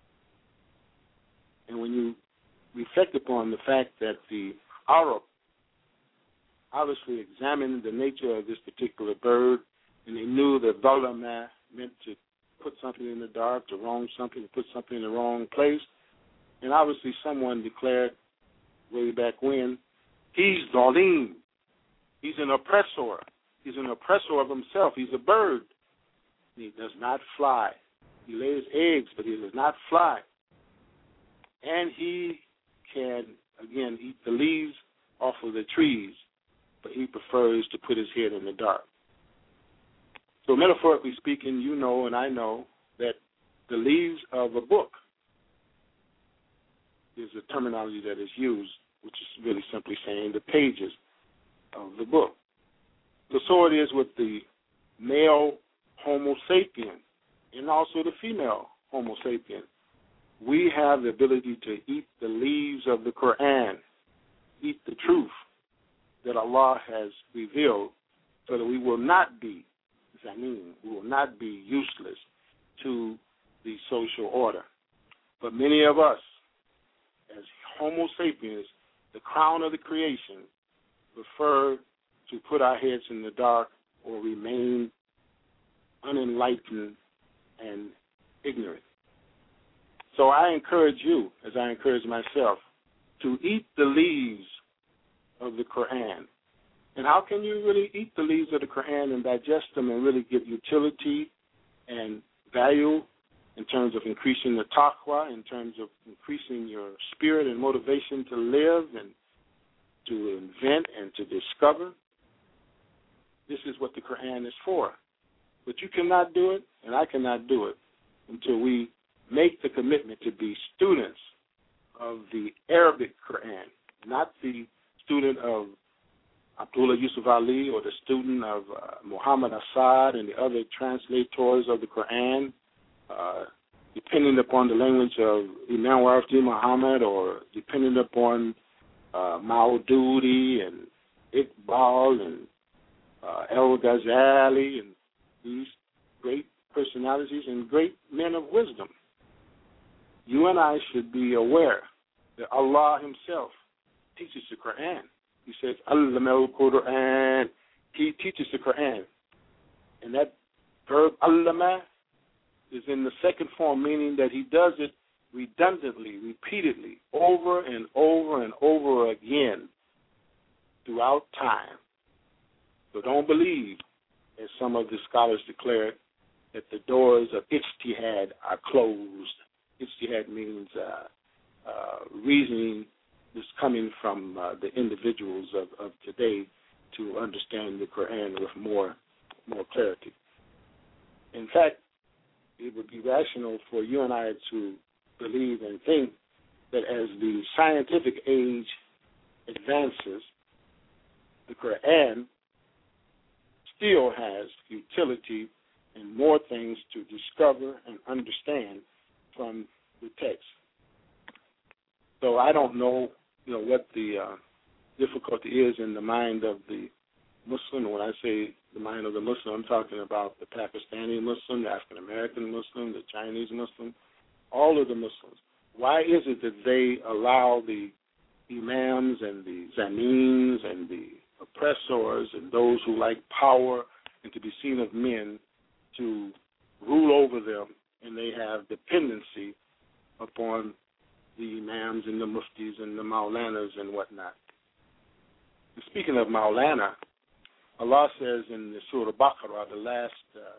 And when you reflect upon the fact that the Arab obviously examined the nature of this particular bird, and they knew that zulma meant to put something in the dark, to wrong something, to put something in the wrong place, and obviously someone declared way back when, he's zalim. He's an oppressor. He's an oppressor of himself. He's a bird. He does not fly. He lays eggs, but he does not fly. And he can, again, eat the leaves off of the trees, but he prefers to put his head in the dark. So metaphorically speaking, you know and I know that the leaves of a book is the terminology that is used, which is really simply saying the pages of the book. So, so it is with the male Homo sapien and also the female Homo sapien. We have the ability to eat the leaves of the Quran, eat the truth, that Allah has revealed so that we will not be, I mean, we will not be useless to the social order. But many of us, as Homo sapiens, the crown of the creation, prefer to put our heads in the dark or remain unenlightened and ignorant. So I encourage you, as I encourage myself, to eat the leaves of the Quran. And how can you really eat the leaves of the Quran and digest them and really get utility and value in terms of increasing the taqwa, in terms of increasing your spirit and motivation to live and to invent and to discover? This is what the Quran is for. But you cannot do it, and I cannot do it, until we make the commitment to be students of the Arabic Quran, not the student of Abdullah Yusuf Ali or the student of uh, Muhammad Assad and the other translators of the Quran, uh, depending upon the language of Imam Wardi Muhammad or depending upon uh, Maududi and Iqbal and uh, El Ghazali and these great personalities and great men of wisdom. You and I should be aware that Allah himself teaches the Quran. He says, Allama al-Quran. He teaches the Quran. And that verb, Allama, is in the second form, meaning that he does it redundantly, repeatedly, over and over and over again throughout time. So don't believe, as some of the scholars declare, that the doors of ijtihad are closed. Ijtihad means uh, uh, reasoning is coming from uh, the individuals of, of today to understand the Quran with more more clarity. In fact, it would be rational for you and I to believe and think that as the scientific age advances, the Quran still has utility and more things to discover and understand from the text. So I don't know, you know, what the uh, difficulty is in the mind of the Muslim. When I say the mind of the Muslim, I'm talking about the Pakistani Muslim, the African American Muslim, the Chinese Muslim, all of the Muslims. Why is it that they allow the imams and the zamins and the oppressors and those who like power and to be seen of men to rule over them, and they have dependency upon the imams and the muftis and the maulanas and whatnot? And speaking of maulana, Allah says in the Surah Baqarah, the last, uh,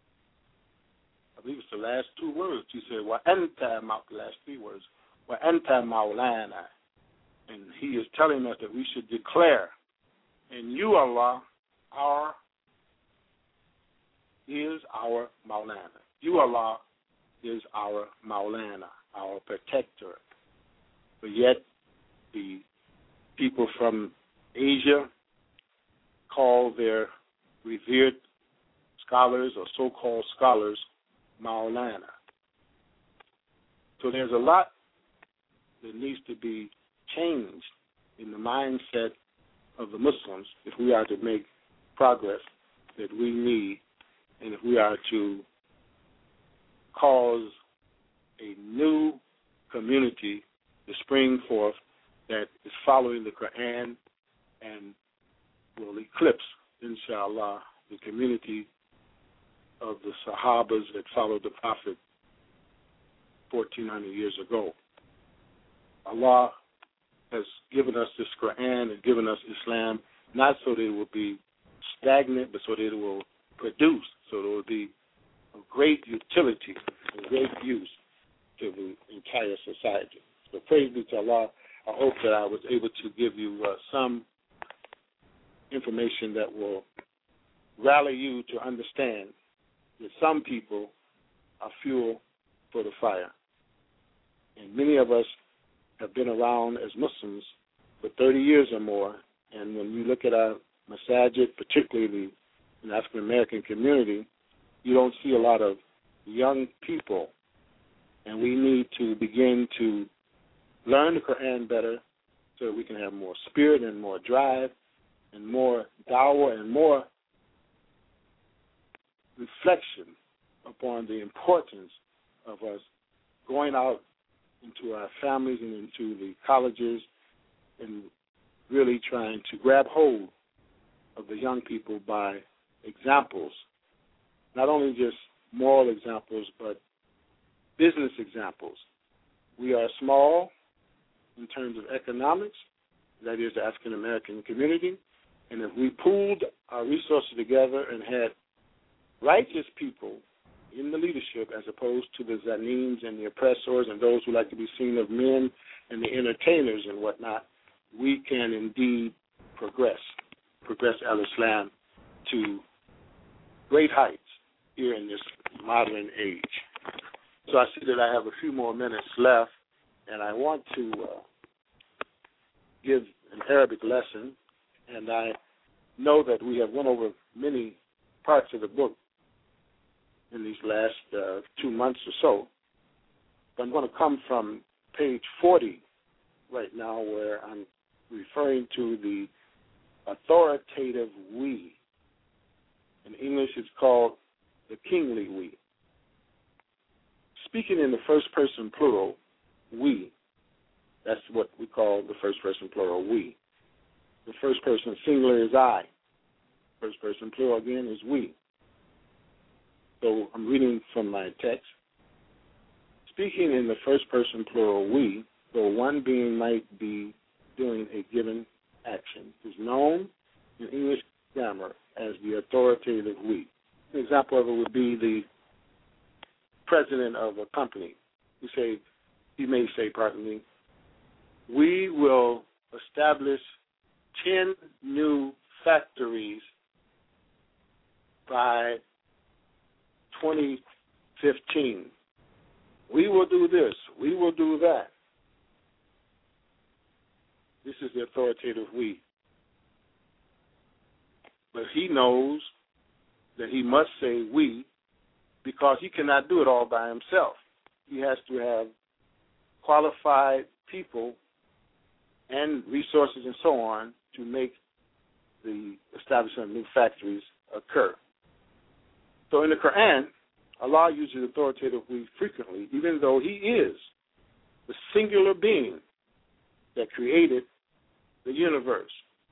I believe it's the last two words, He said, "Wa anta," the last three words, "Wa anta maulana," and He is telling us that we should declare, and you, Allah, our is our maulana. You, Allah, is our maulana, our protector. But yet, the people from Asia call their revered scholars or so-called scholars maulana. So there's a lot that needs to be changed in the mindset of the Muslims if we are to make progress that we need, and if we are to cause a new community to spring forth that is following the Quran and will eclipse, inshallah, the community of the Sahabas that followed the Prophet fourteen hundred years ago. Allah has given us this Quran and given us Islam not so that it will be stagnant, but so that it will produce, so that it will be of great utility and great use to the entire society. So praise be to Allah. I hope that I was able to give you uh, some information that will rally you to understand that some people are fuel for the fire. And many of us have been around as Muslims for thirty years or more, and when you look at our masajid, particularly in the African American community, you don't see a lot of young people. And we need to begin to learn the Quran better so that we can have more spirit and more drive and more dawah and more reflection upon the importance of us going out into our families and into the colleges and really trying to grab hold of the young people by examples, not only just moral examples, but business examples. We are small in terms of economics, that is the African American community, and if we pooled our resources together and had righteous people in the leadership as opposed to the zanims and the oppressors and those who like to be seen of men and the entertainers and whatnot, we can indeed progress, progress al-Islam to great heights here in this modern age. So I see that I have a few more minutes left, and I want to uh, give an Arabic lesson, and I know that we have went over many parts of the book in these last uh, two months or so. But I'm going to come from page forty right now, where I'm referring to the authoritative we. In English, it's called the kingly we. Speaking in the first person plural, we, that's what we call the first person plural, we. The first person singular is I. First person plural, again, is we. So I'm reading from my text. Speaking in the first person plural, we, though one being might be doing a given action, is known in English grammar as the authoritative we. An example of it would be the president of a company. He say, he may say, pardon me, we will establish ten new factories by twenty fifteen. We will do this. We will do that. This is the authoritative we. But he knows that he must say we because he cannot do it all by himself. He has to have qualified people and resources and so on to make the establishment of new factories occur. So in the Quran, Allah uses authoritative we frequently, even though he is the singular being that created the universe.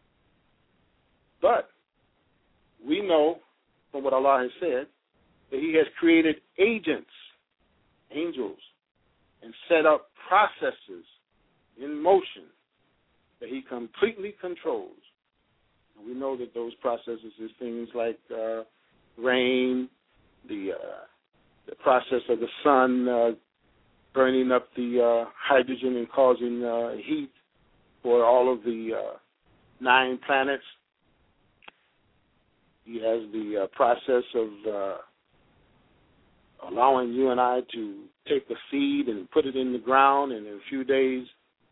But we know from what Allah has said that he has created agents, angels, and set up processes in motion that he completely controls. And we know that those processes is things like uh, rain, the uh, the process of the sun uh, burning up the uh, hydrogen and causing uh, heat for all of the uh, nine planets. He has the uh, process of uh, allowing you and I to take a seed and put it in the ground, and in a few days,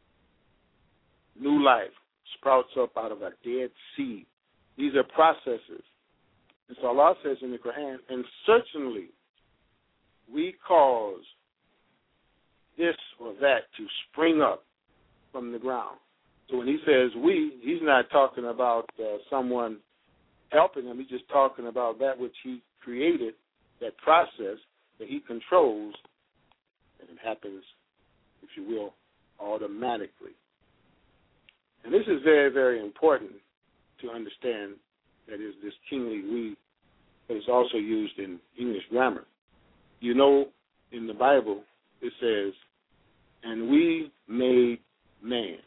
new life sprouts up out of a dead seed. These are processes. And so Allah says in the Quran, and certainly we cause this or that to spring up from the ground. So when he says we, he's not talking about uh, someone helping him. He's just talking about that which he created, that process that he controls, and it happens, if you will, automatically. And this is very, very important to understand. That is this kingly we, but it's also used in English grammar. You know, in the Bible, it says, and we made man.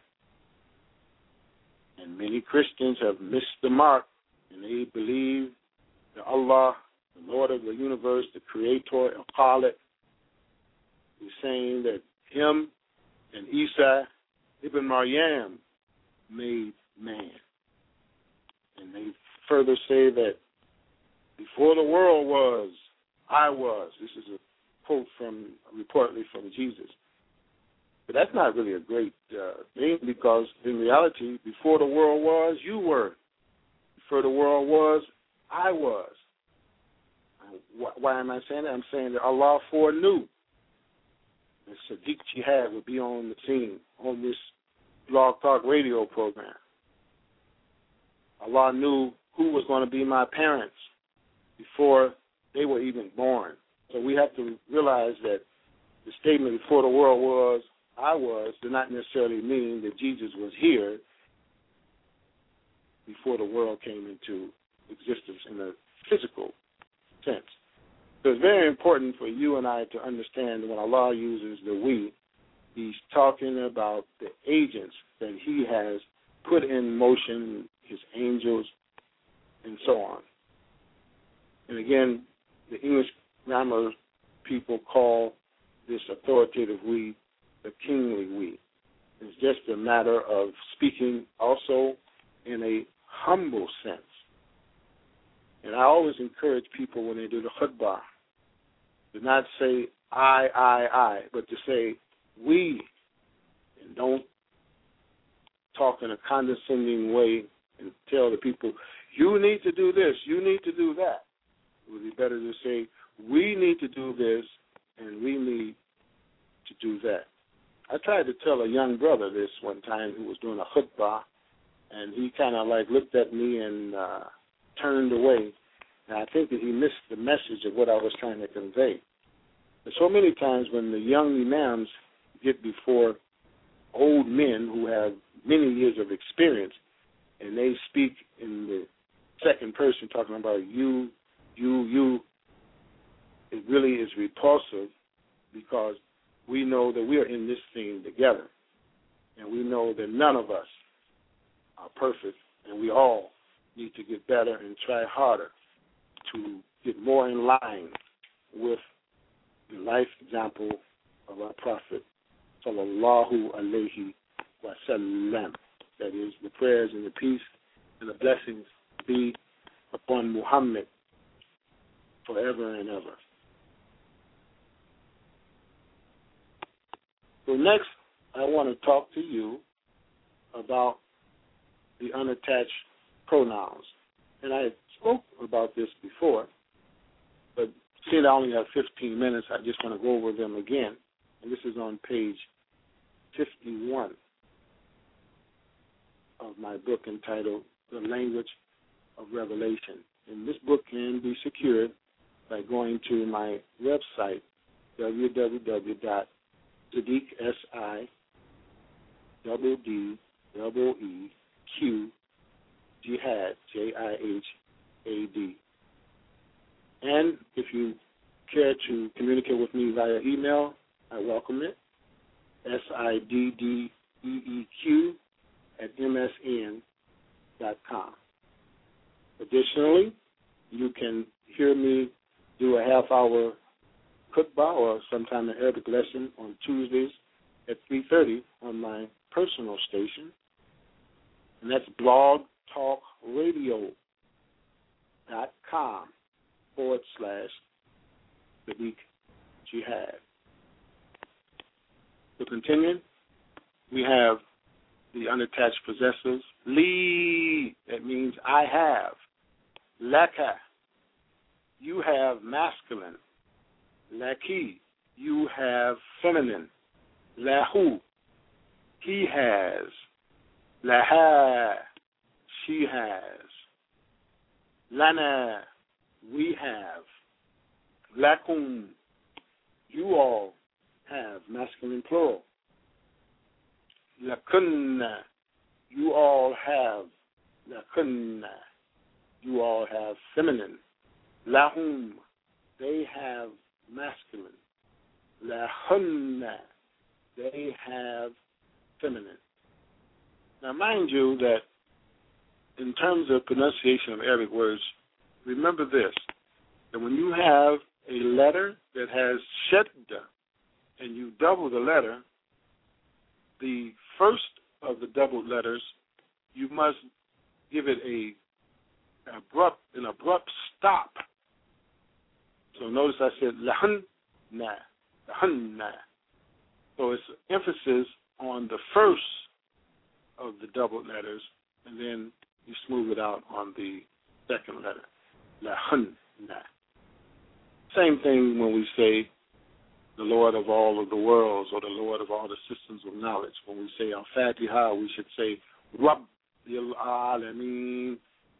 And many Christians have missed the mark, and they believe that Allah, the Lord of the universe, the Creator, al-Khaliq, is saying that him and Isa ibn Maryam made man. And they further say that before the world was, I was. This is a quote from, reportedly from Jesus. But that's not really a great uh, thing, because in reality, before the world was, you were. Before the world was, I was. Why am I saying that? I'm saying that Allah foreknew that Sadiq Jihad would be on the scene on this Blog Talk radio program. Allah knew who was going to be my parents before they were even born. So we have to realize that the statement before the world was, I was, did not necessarily mean that Jesus was here before the world came into existence in a physical sense. So it's very important for you and I to understand that when Allah uses the we, He's talking about the agents that He has put in motion, His angels, and so on. And again, the English grammar people call this authoritative we the kingly we. It's just a matter of speaking also in a humble sense. And I always encourage people when they do the khutbah to not say I, I, I, but to say we, and don't talk in a condescending way and tell the people, you need to do this, you need to do that. It would be better to say, we need to do this, and we need to do that. I tried to tell a young brother this one time who was doing a khutbah, and he kind of like looked at me and uh, turned away. And I think that he missed the message of what I was trying to convey. But so many times when the young imams get before old men who have many years of experience, and they speak in the second person talking about you, you, you, it really is repulsive because we know that we are in this thing together. And we know that none of us are perfect, and we all need to get better and try harder to get more in line with the life example of our Prophet, sallallahu alayhi wa sallam. That is, the prayers and the peace and the blessings be upon Muhammad forever and ever. So next, I want to talk to you about the unattached pronouns. And I spoke about this before, but since I only have fifteen minutes, I just want to go over them again. And this is on page fifty-one of my book entitled The Language of Revelation. And this book can be secured by going to my website, w w w dot Sadiq, S I D D E E Q, Jihad, J I H A D. And if you care to communicate with me via email, I welcome it, S I D D E E Q at M S N dot com. Additionally, you can hear me do a half-hour khutbah or sometime an Arabic lesson on Tuesdays at three thirty on my personal station, and that's blogtalkradio dot com forward slash Sadiq Jihad. To continue, we have the unattached possessors. Li, that means I have. Laka, you have masculine. Laki, you have feminine. Lahu, he has. Laha, she has. Lana, we have. Lakum, you all have, masculine plural. Lakunna, you all have. Lakunna, you all have, feminine. Lahum, they have, masculine. Lahunna, they have, feminine. Now, mind you that in terms of pronunciation of Arabic words, remember this, that when you have a letter that has shadda and you double the letter, the first of the doubled letters, you must give it a abrupt, an abrupt stop. So notice I said lahunna, lahunna. So it's emphasis on the first of the doubled letters, and then you smooth it out on the second letter, lahunna. Same thing when we say the Lord of all of the worlds or the Lord of all the systems of knowledge. When we say Al-Fatiha, we should say Rabbil Alameen,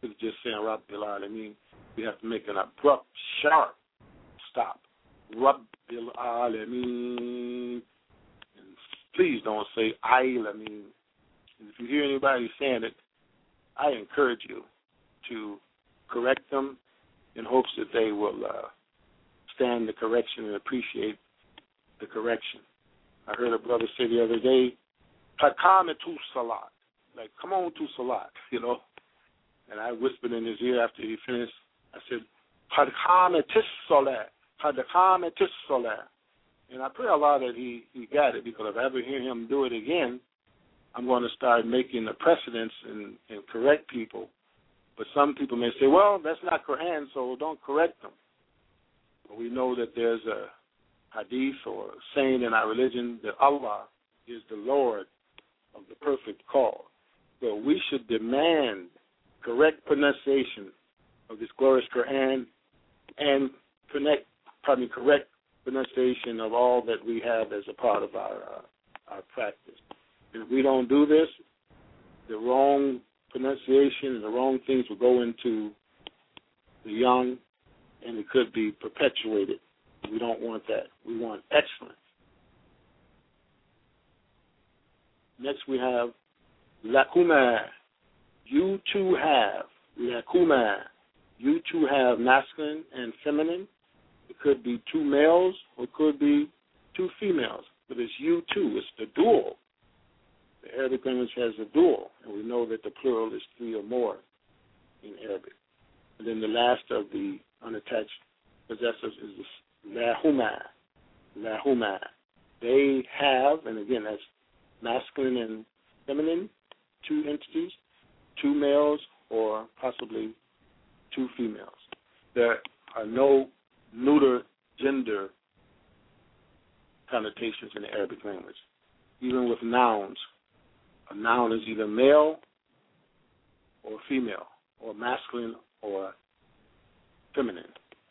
Instead of just saying Rabbil Alameen, we have to make an abrupt, sharp stop. Rabbil Alameen. And please don't say Ailameen. And if you hear anybody saying it, I encourage you to correct them in hopes that they will uh, stand the correction and appreciate the correction. I heard a brother say the other day, Hakame tu salat. Like, come on to salat, you know. And I whispered in his ear after he finished, I said, Hakame tis salat. Hakame tis salat. And I pray Allah that he, he got it, because if I ever hear him do it again, I'm going to start making the precedents and, and correct people. But some people may say, well, that's not Quran, so don't correct them. But we know that there's a hadith or saying in our religion that Allah is the Lord of the perfect call. So we should demand correct pronunciation of this glorious Quran and connect, pardon me, correct pronunciation of all that we have as a part of our uh, our practice. If we don't do this, the wrong pronunciation and the wrong things will go into the young, and it could be perpetuated. We don't want that. We want excellence. Next we have Lakuma. You too have. Lakuma. You too have masculine and feminine. It could be two males or it could be two females. But it's you too. It's the dual. The Arabic language has a dual, and we know that the plural is three or more in Arabic. And then the last of the unattached possessors is the lahuma. Lahuma. They have, and again, that's masculine and feminine, two entities, two males, or possibly two females. There are no neuter gender connotations in the Arabic language. Even with nouns, a noun is either male or female, or masculine or feminine.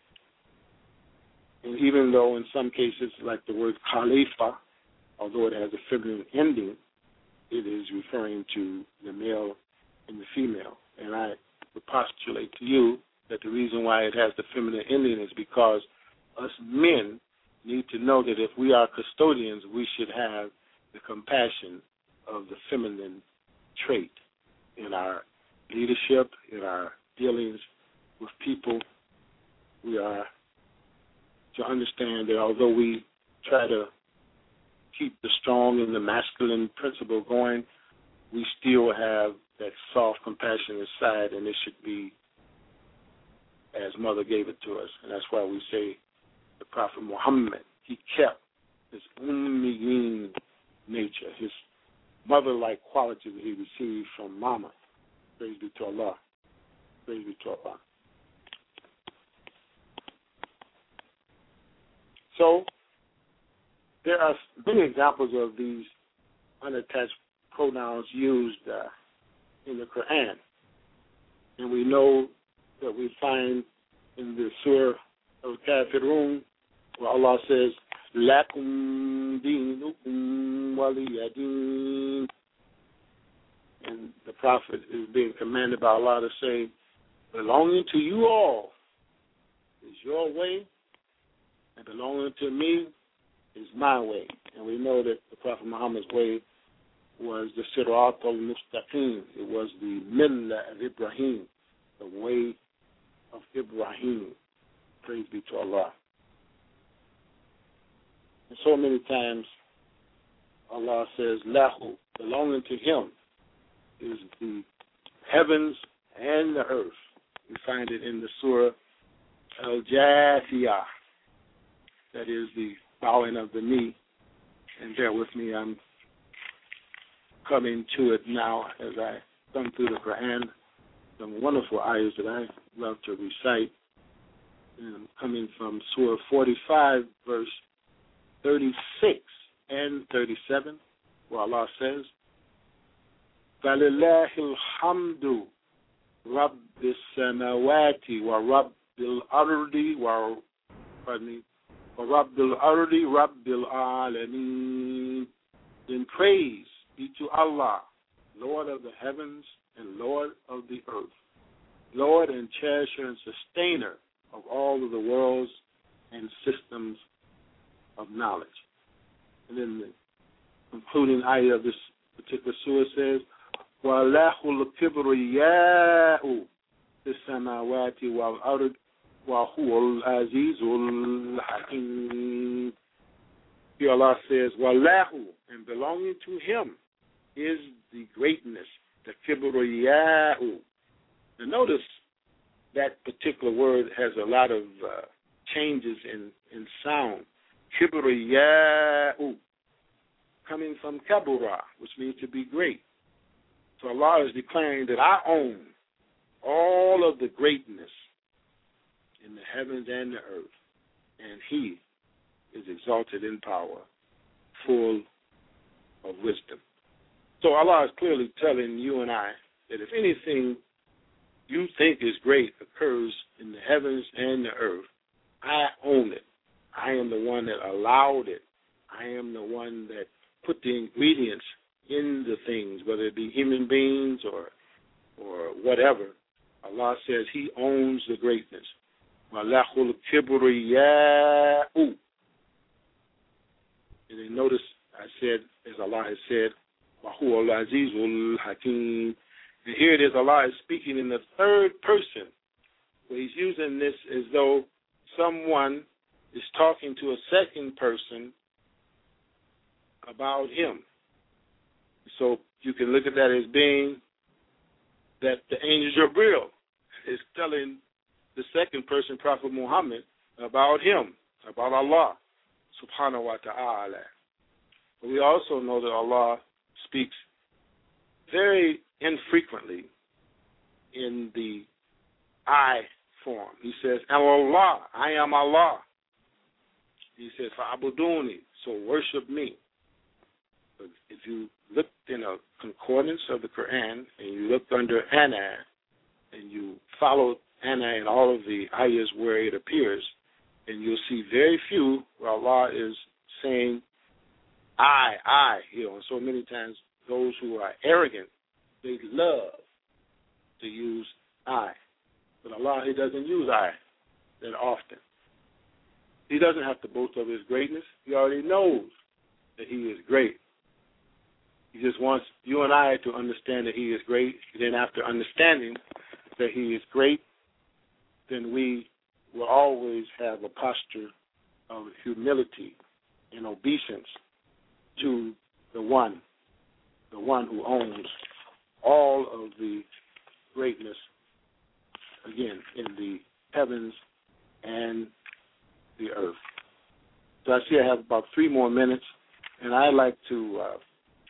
And even though in some cases, like the word khalifa, although it has a feminine ending, it is referring to the male and the female. And I would postulate to you that the reason why it has the feminine ending is because us men need to know that if we are custodians, we should have the compassion of the feminine trait in our leadership, in our dealings with people. We are to understand that although we try to keep the strong and the masculine principle going, we still have that soft, compassionate side, and it should be as Mother gave it to us. And that's why we say the Prophet Muhammad, he kept his ummiyin nature, his mother-like quality that he received from Mama. Praise be to Allah. Praise be to Allah. So there are many examples of these unattached pronouns used uh, in the Quran. And we know that we find in the Surah of Kafirun where Allah says, Lakum dinukum waliyadin. And the Prophet is being commanded by Allah to say, belonging to you all is your way, and belonging to me is my way. And we know that the Prophet Muhammad's way was the Sirat al-Mustaqim. It was the Millah of Ibrahim, the way of Ibrahim. Praise be to Allah. And so many times Allah says, Lahu, belonging to him is the heavens and the earth. We find it in the Surah Al-Jathiyah. That is the bowing of the knee. And bear with me, I'm coming to it now as I come through the Quran. Some wonderful ayahs that I love to recite. And I'm coming from Surah forty-five, verse thirty-six and thirty-seven, where Allah says, فَلِلَّهِ الْحَمْدُ رَبِّ السَّمَوَاتِ وَرَبِّ الْأَرْضِ وَ Pardon me. وَرَبِّ الْأَرْضِ رَبِّ الْعَالَمِينَ. Then praise be to Allah, Lord of the heavens and Lord of the earth. Lord and cherisher and sustainer of all of the worlds and systems of knowledge. And then the concluding ayah of this particular surah says, وَلَهُ الْكِبْرِيَاءُ فِي السَّمَاوَاتِ وَالْأَرْضِ وَهُوَ الْعَزِيزُ الْحَكِيمُ. Here Allah says, وَلَهُ, and belonging to Him is the greatness, the kibriya'u. Now notice that particular word has a lot of uh, changes in, in sound. Kibriya'u, coming from kabura, which means to be great. So Allah is declaring that I own all of the greatness in the heavens and the earth, and He is exalted in power, full of wisdom. So Allah is clearly telling you and I that if anything you think is great occurs in the heavens and the earth, I own it. I am the one that allowed it. I am the one that put the ingredients in the things, whether it be human beings or or whatever. Allah says He owns the greatness. وَلَهُ الْكِبْرِيَاءُ. And then notice I said, as Allah has said, وَهُوَ الْعَزِيزُ الْحَكِيمُ. And here it is, Allah is speaking in the third person, where He's using this as though someone is talking to a second person about Him. So you can look at that as being that the angel Jibril is telling the second person, Prophet Muhammad, about him, about Allah, subhanahu wa ta'ala. But we also know that Allah speaks very infrequently in the I form. He says, Allah, I am Allah. He says, Fa'abuduni, so worship me. But if you look in a concordance of the Quran and you look under Ana and you follow Ana in all of the ayahs where it appears, and you'll see very few where Allah is saying, I, I, you know, and so many times those who are arrogant, they love to use I. But Allah, He doesn't use I that often. He doesn't have to boast of His greatness. He already knows that He is great. He just wants you and I to understand that He is great. And then after understanding that He is great, then we will always have a posture of humility and obeisance to the one, the one who owns all of the greatness, again, in the heavens and the earth. So I see I have about three more minutes, and I'd like to uh,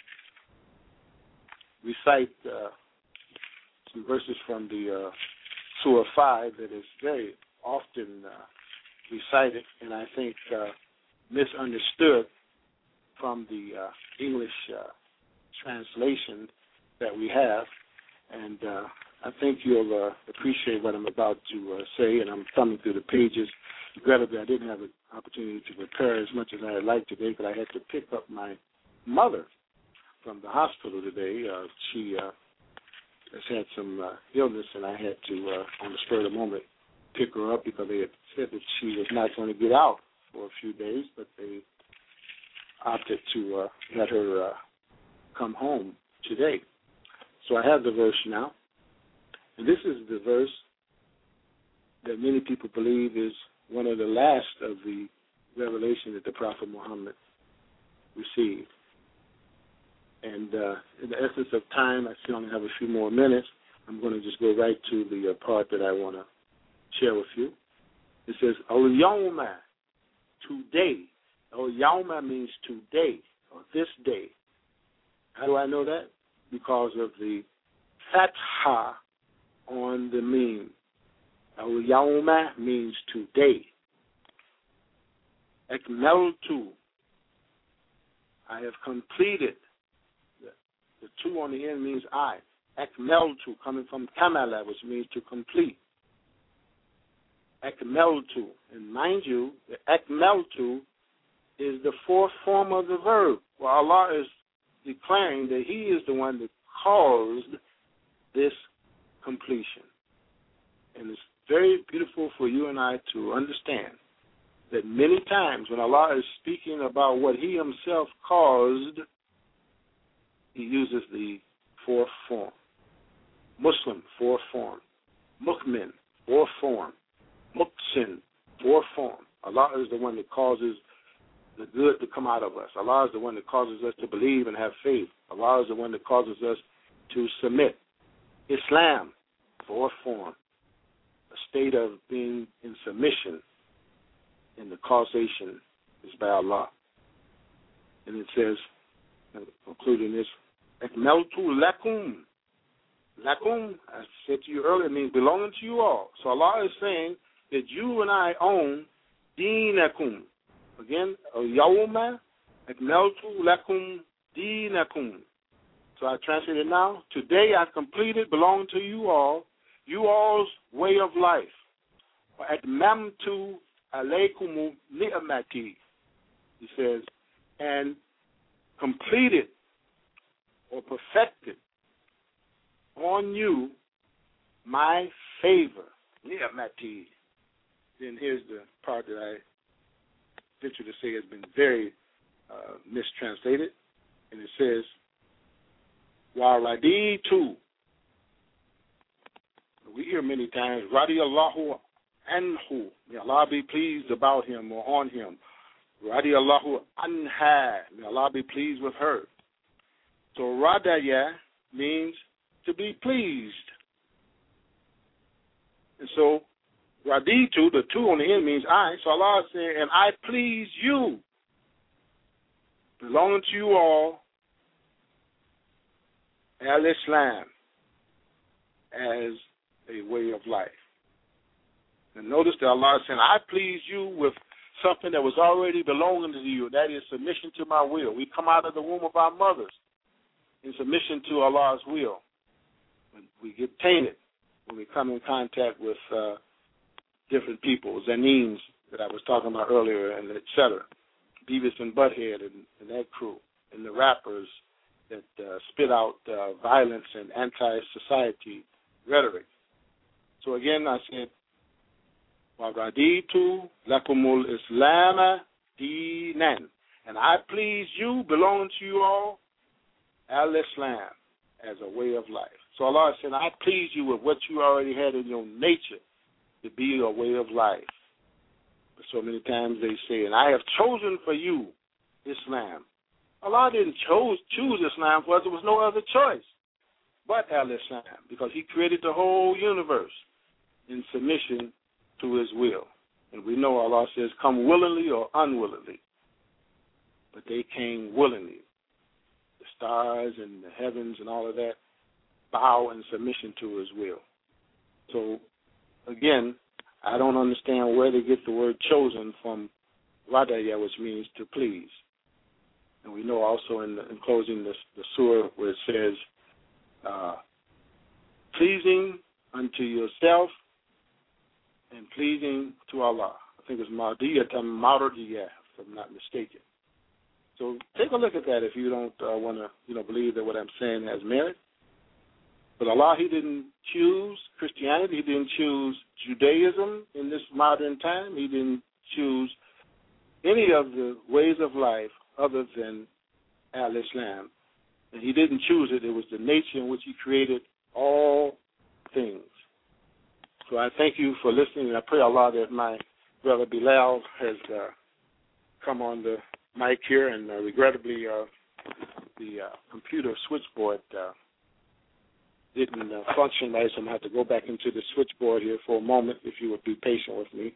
recite uh, some verses from the uh, Surah five that is very often uh, recited and I think uh, misunderstood from the uh, English uh, translation that we have. And uh, I think you'll uh, appreciate what I'm about to uh, say, and I'm thumbing through the pages. Regrettably, I didn't have an opportunity to prepare as much as I'd like today, but I had to pick up my mother from the hospital today. Uh, she uh, has had some uh, illness, and I had to, uh, on the spur of the moment, pick her up because they had said that she was not going to get out for a few days, but they opted to uh, let her uh, come home today. So I have the verse now. And this is the verse that many people believe is one of the last of the revelation that the Prophet Muhammad received. And uh, in the essence of time, I still only have a few more minutes. I'm going to just go right to the uh, part that I want to share with you. It says, Al-Yawma, today. Al-Yawma means today, or this day. How do I know that? Because of the fatha on the meme. Al-Yawma means today. Akmaltu, I have completed. The, the two on the end means I. Akmaltu, coming from kamala, which means to complete. Akmaltu, and mind you, the akmaltu is the fourth form of the verb. Well, Allah is declaring that He is the one that caused this completion. And it's very beautiful for you and I to understand that many times when Allah is speaking about what he himself caused, he uses the fourth form. Muslim, fourth form. Mu'min, fourth form. Muqsin, fourth form. Allah is the one that causes the good to come out of us. Allah is the one that causes us to believe and have faith. Allah is the one that causes us to submit. Islam, fourth form. A state of being in submission, and the causation is by Allah. And it says, including this, Akmaltu lakum. Lakum, I said to you earlier, means belonging to you all. So Allah is saying that you and I own deenakum. Again, yawma akmaltu lakum deenakum. So I translate it now. Today I completed, belong to you all, you all's way of life. Atmamtu alaykum ni'mati. He says, and completed or perfected on you my favor. Ni'mati. Then here's the part that I venture to say has been very uh, mistranslated. And it says, wa raditu. We hear many times, radiyallahu anhu. May Allah be pleased about him or on him. Radiyallahu anha. May Allah be pleased with her. So radaya means to be pleased. And so raditu, the two on the end means I. So Allah is saying, and I please you, belonging to you all, al-Islam, as a way of life. And notice that Allah is saying, I please you with something that was already belonging to you, and that is submission to my will. We come out of the womb of our mothers in submission to Allah's will. We get tainted when we come in contact with uh, different people, Zanines that I was talking about earlier, and et cetera, Beavis and Butthead and, and that crew, and the rappers that uh, spit out uh, violence and anti-society rhetoric. So again, I said, وَرَدِيتُ لَكُمُ الْإِسْلَامَ دِينًا. And I please you, belonging to you all, al-Islam, as a way of life. So Allah said, I please you with what you already had in your nature to be a way of life. But so many times they say, and I have chosen for you Islam. Allah didn't chose, choose Islam for us. There was no other choice but al-Islam, because he created the whole universe in submission to his will. And we know Allah says, come willingly or unwillingly. But they came willingly. The stars and the heavens and all of that bow in submission to his will. So, again, I don't understand where they get the word chosen from radaya, which means to please. And we know also in, the, in closing the, the surah where it says, uh, pleasing unto yourself and pleasing to Allah. I think it's Mardiyatan Mardiyah, if I'm not mistaken. So take a look at that if you don't uh, want to, you know, believe that what I'm saying has merit. But Allah, he didn't choose Christianity. He didn't choose Judaism in this modern time. He didn't choose any of the ways of life other than al-Islam. And he didn't choose it. It was the nature in which he created all things. So I thank you for listening, and I pray Allah that my brother Bilal has uh, come on the mic here, and uh, regrettably uh, the uh, computer switchboard uh, didn't uh, function right, so I'm going to have to go back into the switchboard here for a moment, if you would be patient with me.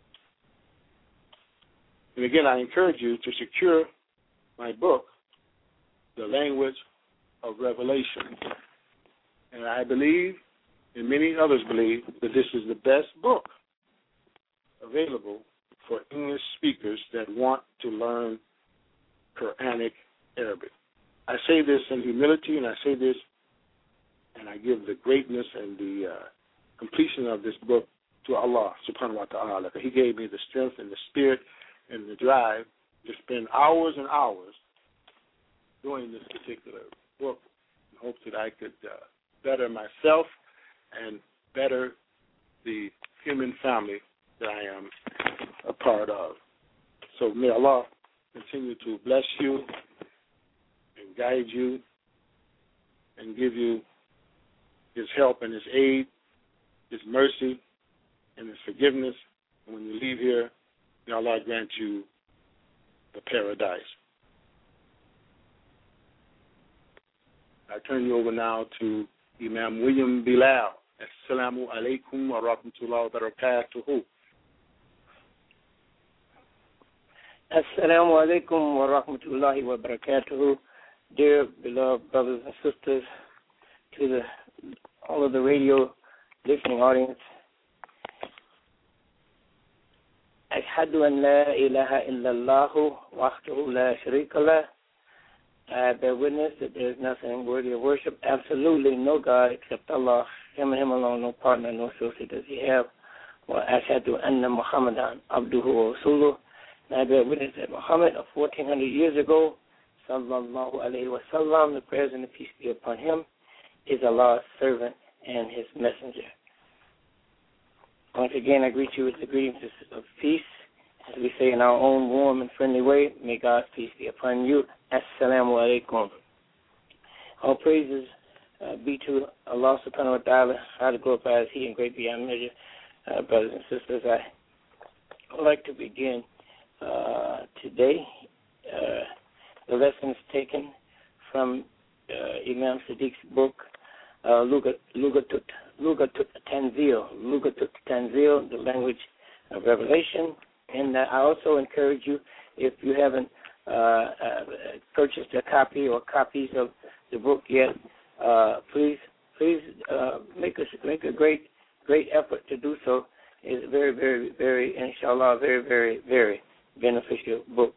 And again, I encourage you to secure my book, The Language of Revelation. And I believe, and many others believe, that this is the best book available for English speakers that want to learn Quranic Arabic. I say this in humility, and I say this, and I give the greatness and the uh, completion of this book to Allah subhanahu wa ta'ala. He gave me the strength and the spirit and the drive to spend hours and hours doing this particular book in hopes that I could uh, better myself and better the human family that I am a part of. So may Allah continue to bless you and guide you and give you His help and His aid, His mercy and His forgiveness. And when you leave here, may Allah grant you the paradise. I turn you over now to Imam William Bilal. Assalamu alaikum wa rahmatullahi wa barakatuhu. Assalamu alaikum wa rahmatullahi wa barakatuhu. Dear beloved brothers and sisters, to the all of the radio listening audience, Ashhadu an la ilaha illallah wahdahu la sharika lah. I bear witness that there is nothing worthy of worship, absolutely no God except Allah, Him and Him alone, no partner, no associate does He have. Wa ashhadu anna Muhammadan abduhu wa rasuluh. And I bear witness that Muhammad, of fourteen hundred years ago, sallallahu alayhi wa sallam, the prayers and the peace be upon him, is Allah's servant and His messenger. Once again, I greet you with the greetings of peace. As we say in our own warm and friendly way, may God's peace be upon you. Assalamu alaikum. All praises uh, be to Allah subhanahu wa ta'ala, how to glorify as He and great beyond measure. Uh, brothers and sisters, I would like to begin uh, today. Uh, the lessons taken from uh, Imam Sadiq's book, uh, Lugatut Lugatut Tanzil, Lugatut Tanzil, the language of revelation. And uh, I also encourage you, if you haven't uh, uh, purchased a copy or copies of the book yet, uh, please, please uh, make a make a great great effort to do so. It's a very, very, very, inshallah, very, very, very beneficial book.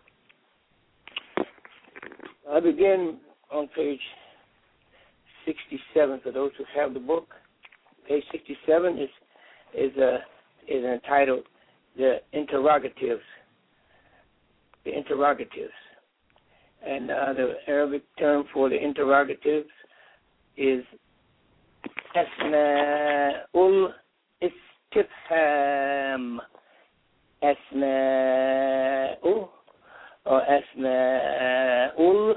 I begin on page sixty-seven for those who have the book. Page sixty-seven is is uh, is entitled The Interrogatives. The Interrogatives. And uh, the Arabic term for the interrogatives is Asma'ul Istifham. Asma'ul or Asma'ul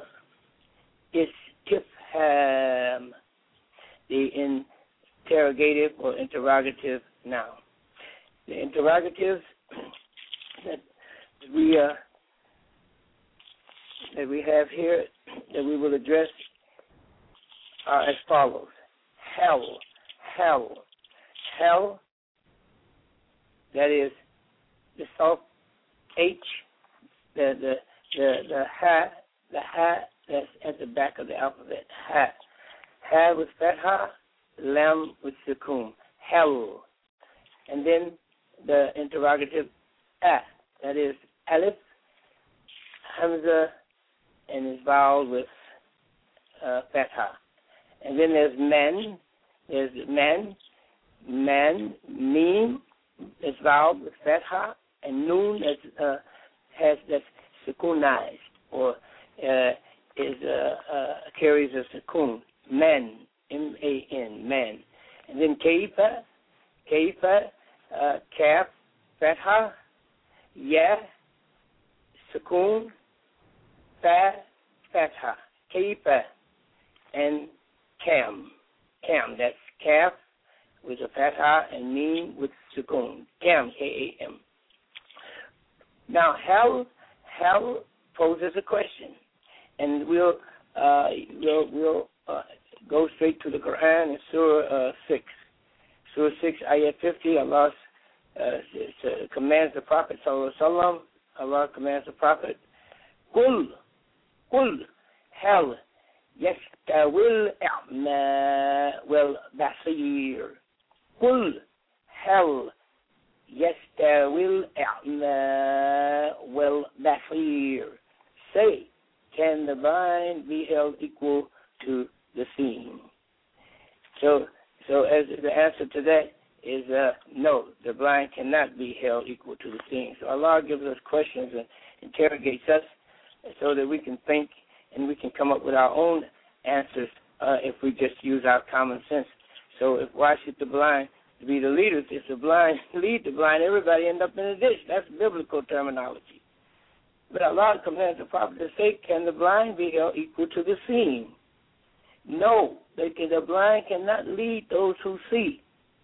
Istifham. The interrogative or interrogative noun. The interrogatives that we uh, that we have here that we will address are as follows: hell, hell, hell. That is the soft H, the the the the ha, the ha that's at the back of the alphabet. Ha, ha with fatha, lam with sukun. Hell, and then the interrogative ah, that is alif, hamza, and is voweled with uh, fatha. And then there's men, there's men, man, meme, that's voweled with fatha, and noon that's, uh, has that's sukunized, or uh, is uh, uh, carries a sukun. Men, M A N, men. And then kaifa, kaifa, Uh, kaf, fatha, ya, sukun, fa, fatha, kaifa, and kam, kam, that's kaf with a fatha and meme with sukun, kam, K A M. Now, how, how poses a question, and we'll, uh, we'll, we'll uh, go straight to the Quran in Surah uh, six. Surah six, Ayat fifty, Allah uh, commands the Prophet, sallallahu alaihi wasallam, Allah commands the Prophet, Qul, Qul, hal, yastawil a'ma wal basir. Qul, hal, yastawil a'ma wal basir. Say, can the blind be held equal to the seeing? So, So as the answer to that is uh, no, the blind cannot be held equal to the seeing. So Allah gives us questions and interrogates us so that we can think and we can come up with our own answers uh, if we just use our common sense. So if why should the blind to be the leaders. If the blind lead the blind, everybody end up in a ditch. That's biblical terminology. But Allah commands the prophet to say, can the blind be held equal to the seeing? No, they can, the blind cannot lead those who see.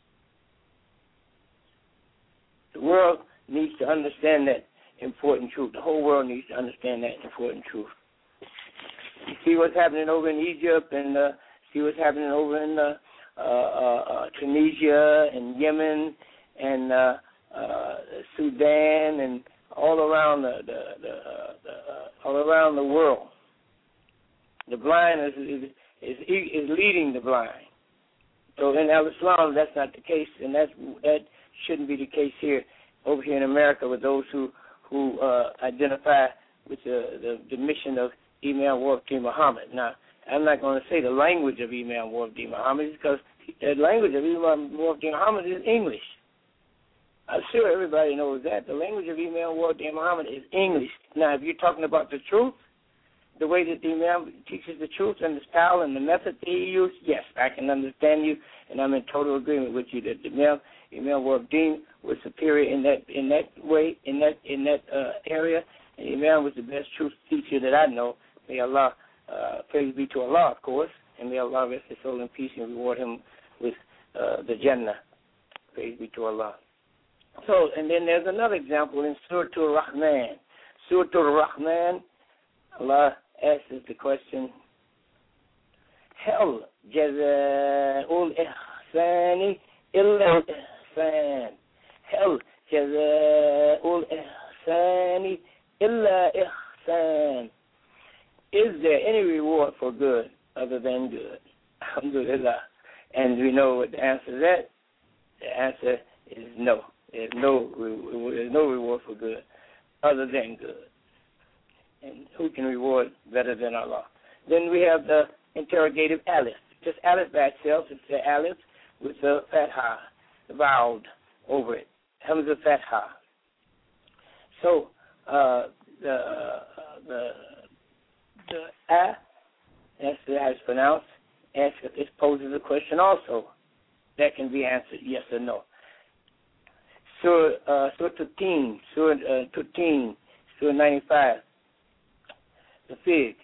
The world needs to understand that important truth. The whole world needs to understand that important truth. You see what's happening over in Egypt, and uh, see what's happening over in uh, uh, uh, Tunisia and Yemen and uh, uh, Sudan and all around the, the, the, uh, the uh, all around the world. The blind is is, is is leading the blind. So in Al-Islam, that's not the case, and that's that shouldn't be the case here over here in America with those who who uh, identify with the, the the mission of Imam Wafdi Muhammad. Now, I'm not going to say the language of Imam Wafdi Muhammad because the language of Imam Wafdi Muhammad is English. I'm sure everybody knows that. The language of Imam Wafdi Muhammad is English. Now, if you're talking about the truth, the way that the Imam teaches the truth and the style and the method that he used, yes, I can understand you, and I'm in total agreement with you that the Imam Imam Wafdi was superior in that in that way, in that in that uh, area. And Imam was the best truth teacher that I know. May Allah, uh, praise be to Allah, of course, and may Allah rest his soul in peace and reward him with uh, the Jannah. Praise be to Allah. So, and then there's another example in Surah Al-Rahman. Surah Al-Rahman, Allah asks the question, Hal jaza'ul ihsani illa ihsan. Hal jaza'ul ihsani illa ihsan. Is there any reward for good other than good? Alhamdulillah. And we know what the answer is that. The answer is no. There's no, there's no reward for good other than good. And who can reward better than Allah? Then we have the interrogative alif. Just alif by itself, it's the alif with the fatha, vowed over it. Hamza fatha. So uh, the uh, the the a, that's how it's pronounced. Answer, it poses a question also that can be answered yes or no. Surah uh, Surah Tutin, Surah uh, Tutin, Surah ninety-five. The fig.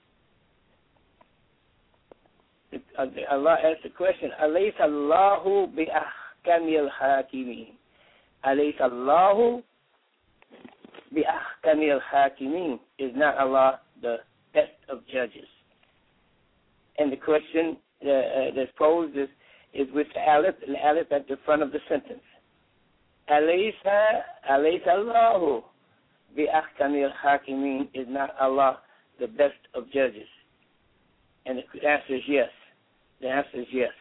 Allah asked the question, Alaysa Allahu bi ahkamil hakimin. Alaysa Allahu bi ahkamil hakimin. Is not Allah the best of judges? And the question uh, uh, that's posed is, is with the alif, the alif at the front of the sentence. Alaysa, Alaysa Allahu bi ahkamil hakimin. Is not Allah the best of judges? And the answer is yes. The answer is yes.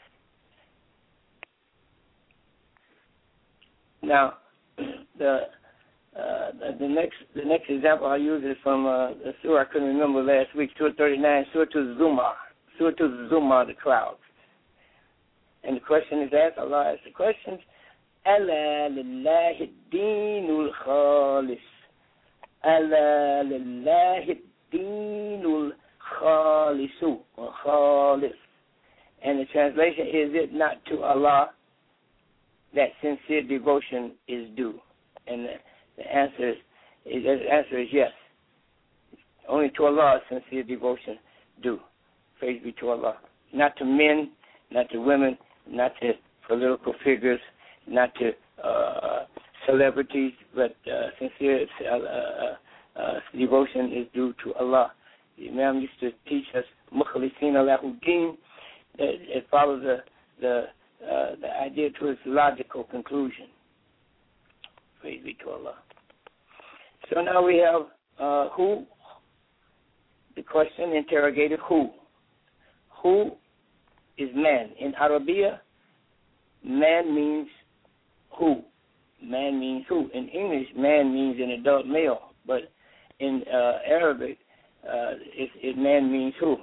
Now, the uh, the, the next the next example I use is from uh, the surah I couldn't remember last week, Surah thirty-nine, Surah Zumar, Surah Zumar, the clouds. And the question is asked. Allah asks the questions. Ala lillahi ad-dinul khalis. Ala lillahi ad-dinul khalisu or khalis. And the translation is, it not to Allah that sincere devotion is due? And the, the answer is, is the answer is yes. Only to Allah is sincere devotion due. Praise be to Allah. Not to men, not to women, not to political figures, not to uh, celebrities, but uh, sincere uh, uh, uh, devotion is due to Allah. The Imam used to teach us mukhlisina lahu din. It follows the the uh, the idea to its logical conclusion. Praise be to Allah. So now we have uh, who. The question interrogated who. Who is man? In Arabia, man means who. Man means who. In English, man means an adult male, but in uh, Arabic, uh, it, it man means who.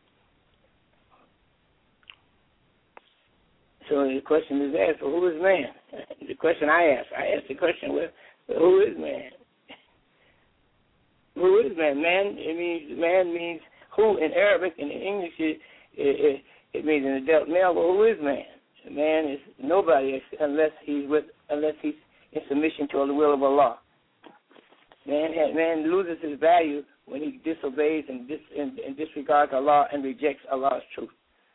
So the question is asked, well, who is man? The question I asked, I asked the question, well, who is man? Who is man? Man, it means, man means who in Arabic, and in English it, it, it means an adult male, but who is man? Man is nobody unless he's with unless he's in submission to the will of Allah. Man, man loses his value when he disobeys and, dis, and, and disregards Allah and rejects Allah's truth.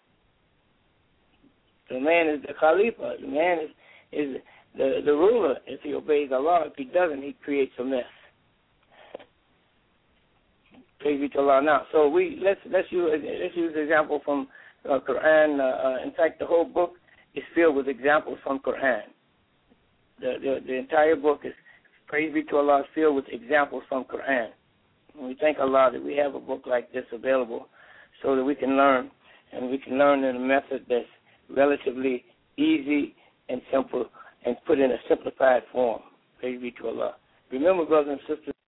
The man is the Khalifa. The man is, is the, the ruler if he obeys Allah. If he doesn't, he creates a mess. Praise be to Allah. Now, so we let's let's use let's use an example from uh, Quran. Uh, uh, in fact, the whole book is filled with examples from Quran. The the, the entire book is, praise be to Allah, is filled with examples from Quran. And we thank Allah that we have a book like this available, so that we can learn, and we can learn in a method that's relatively easy and simple, and put in a simplified form. Praise be to Allah. Remember, brothers and sisters,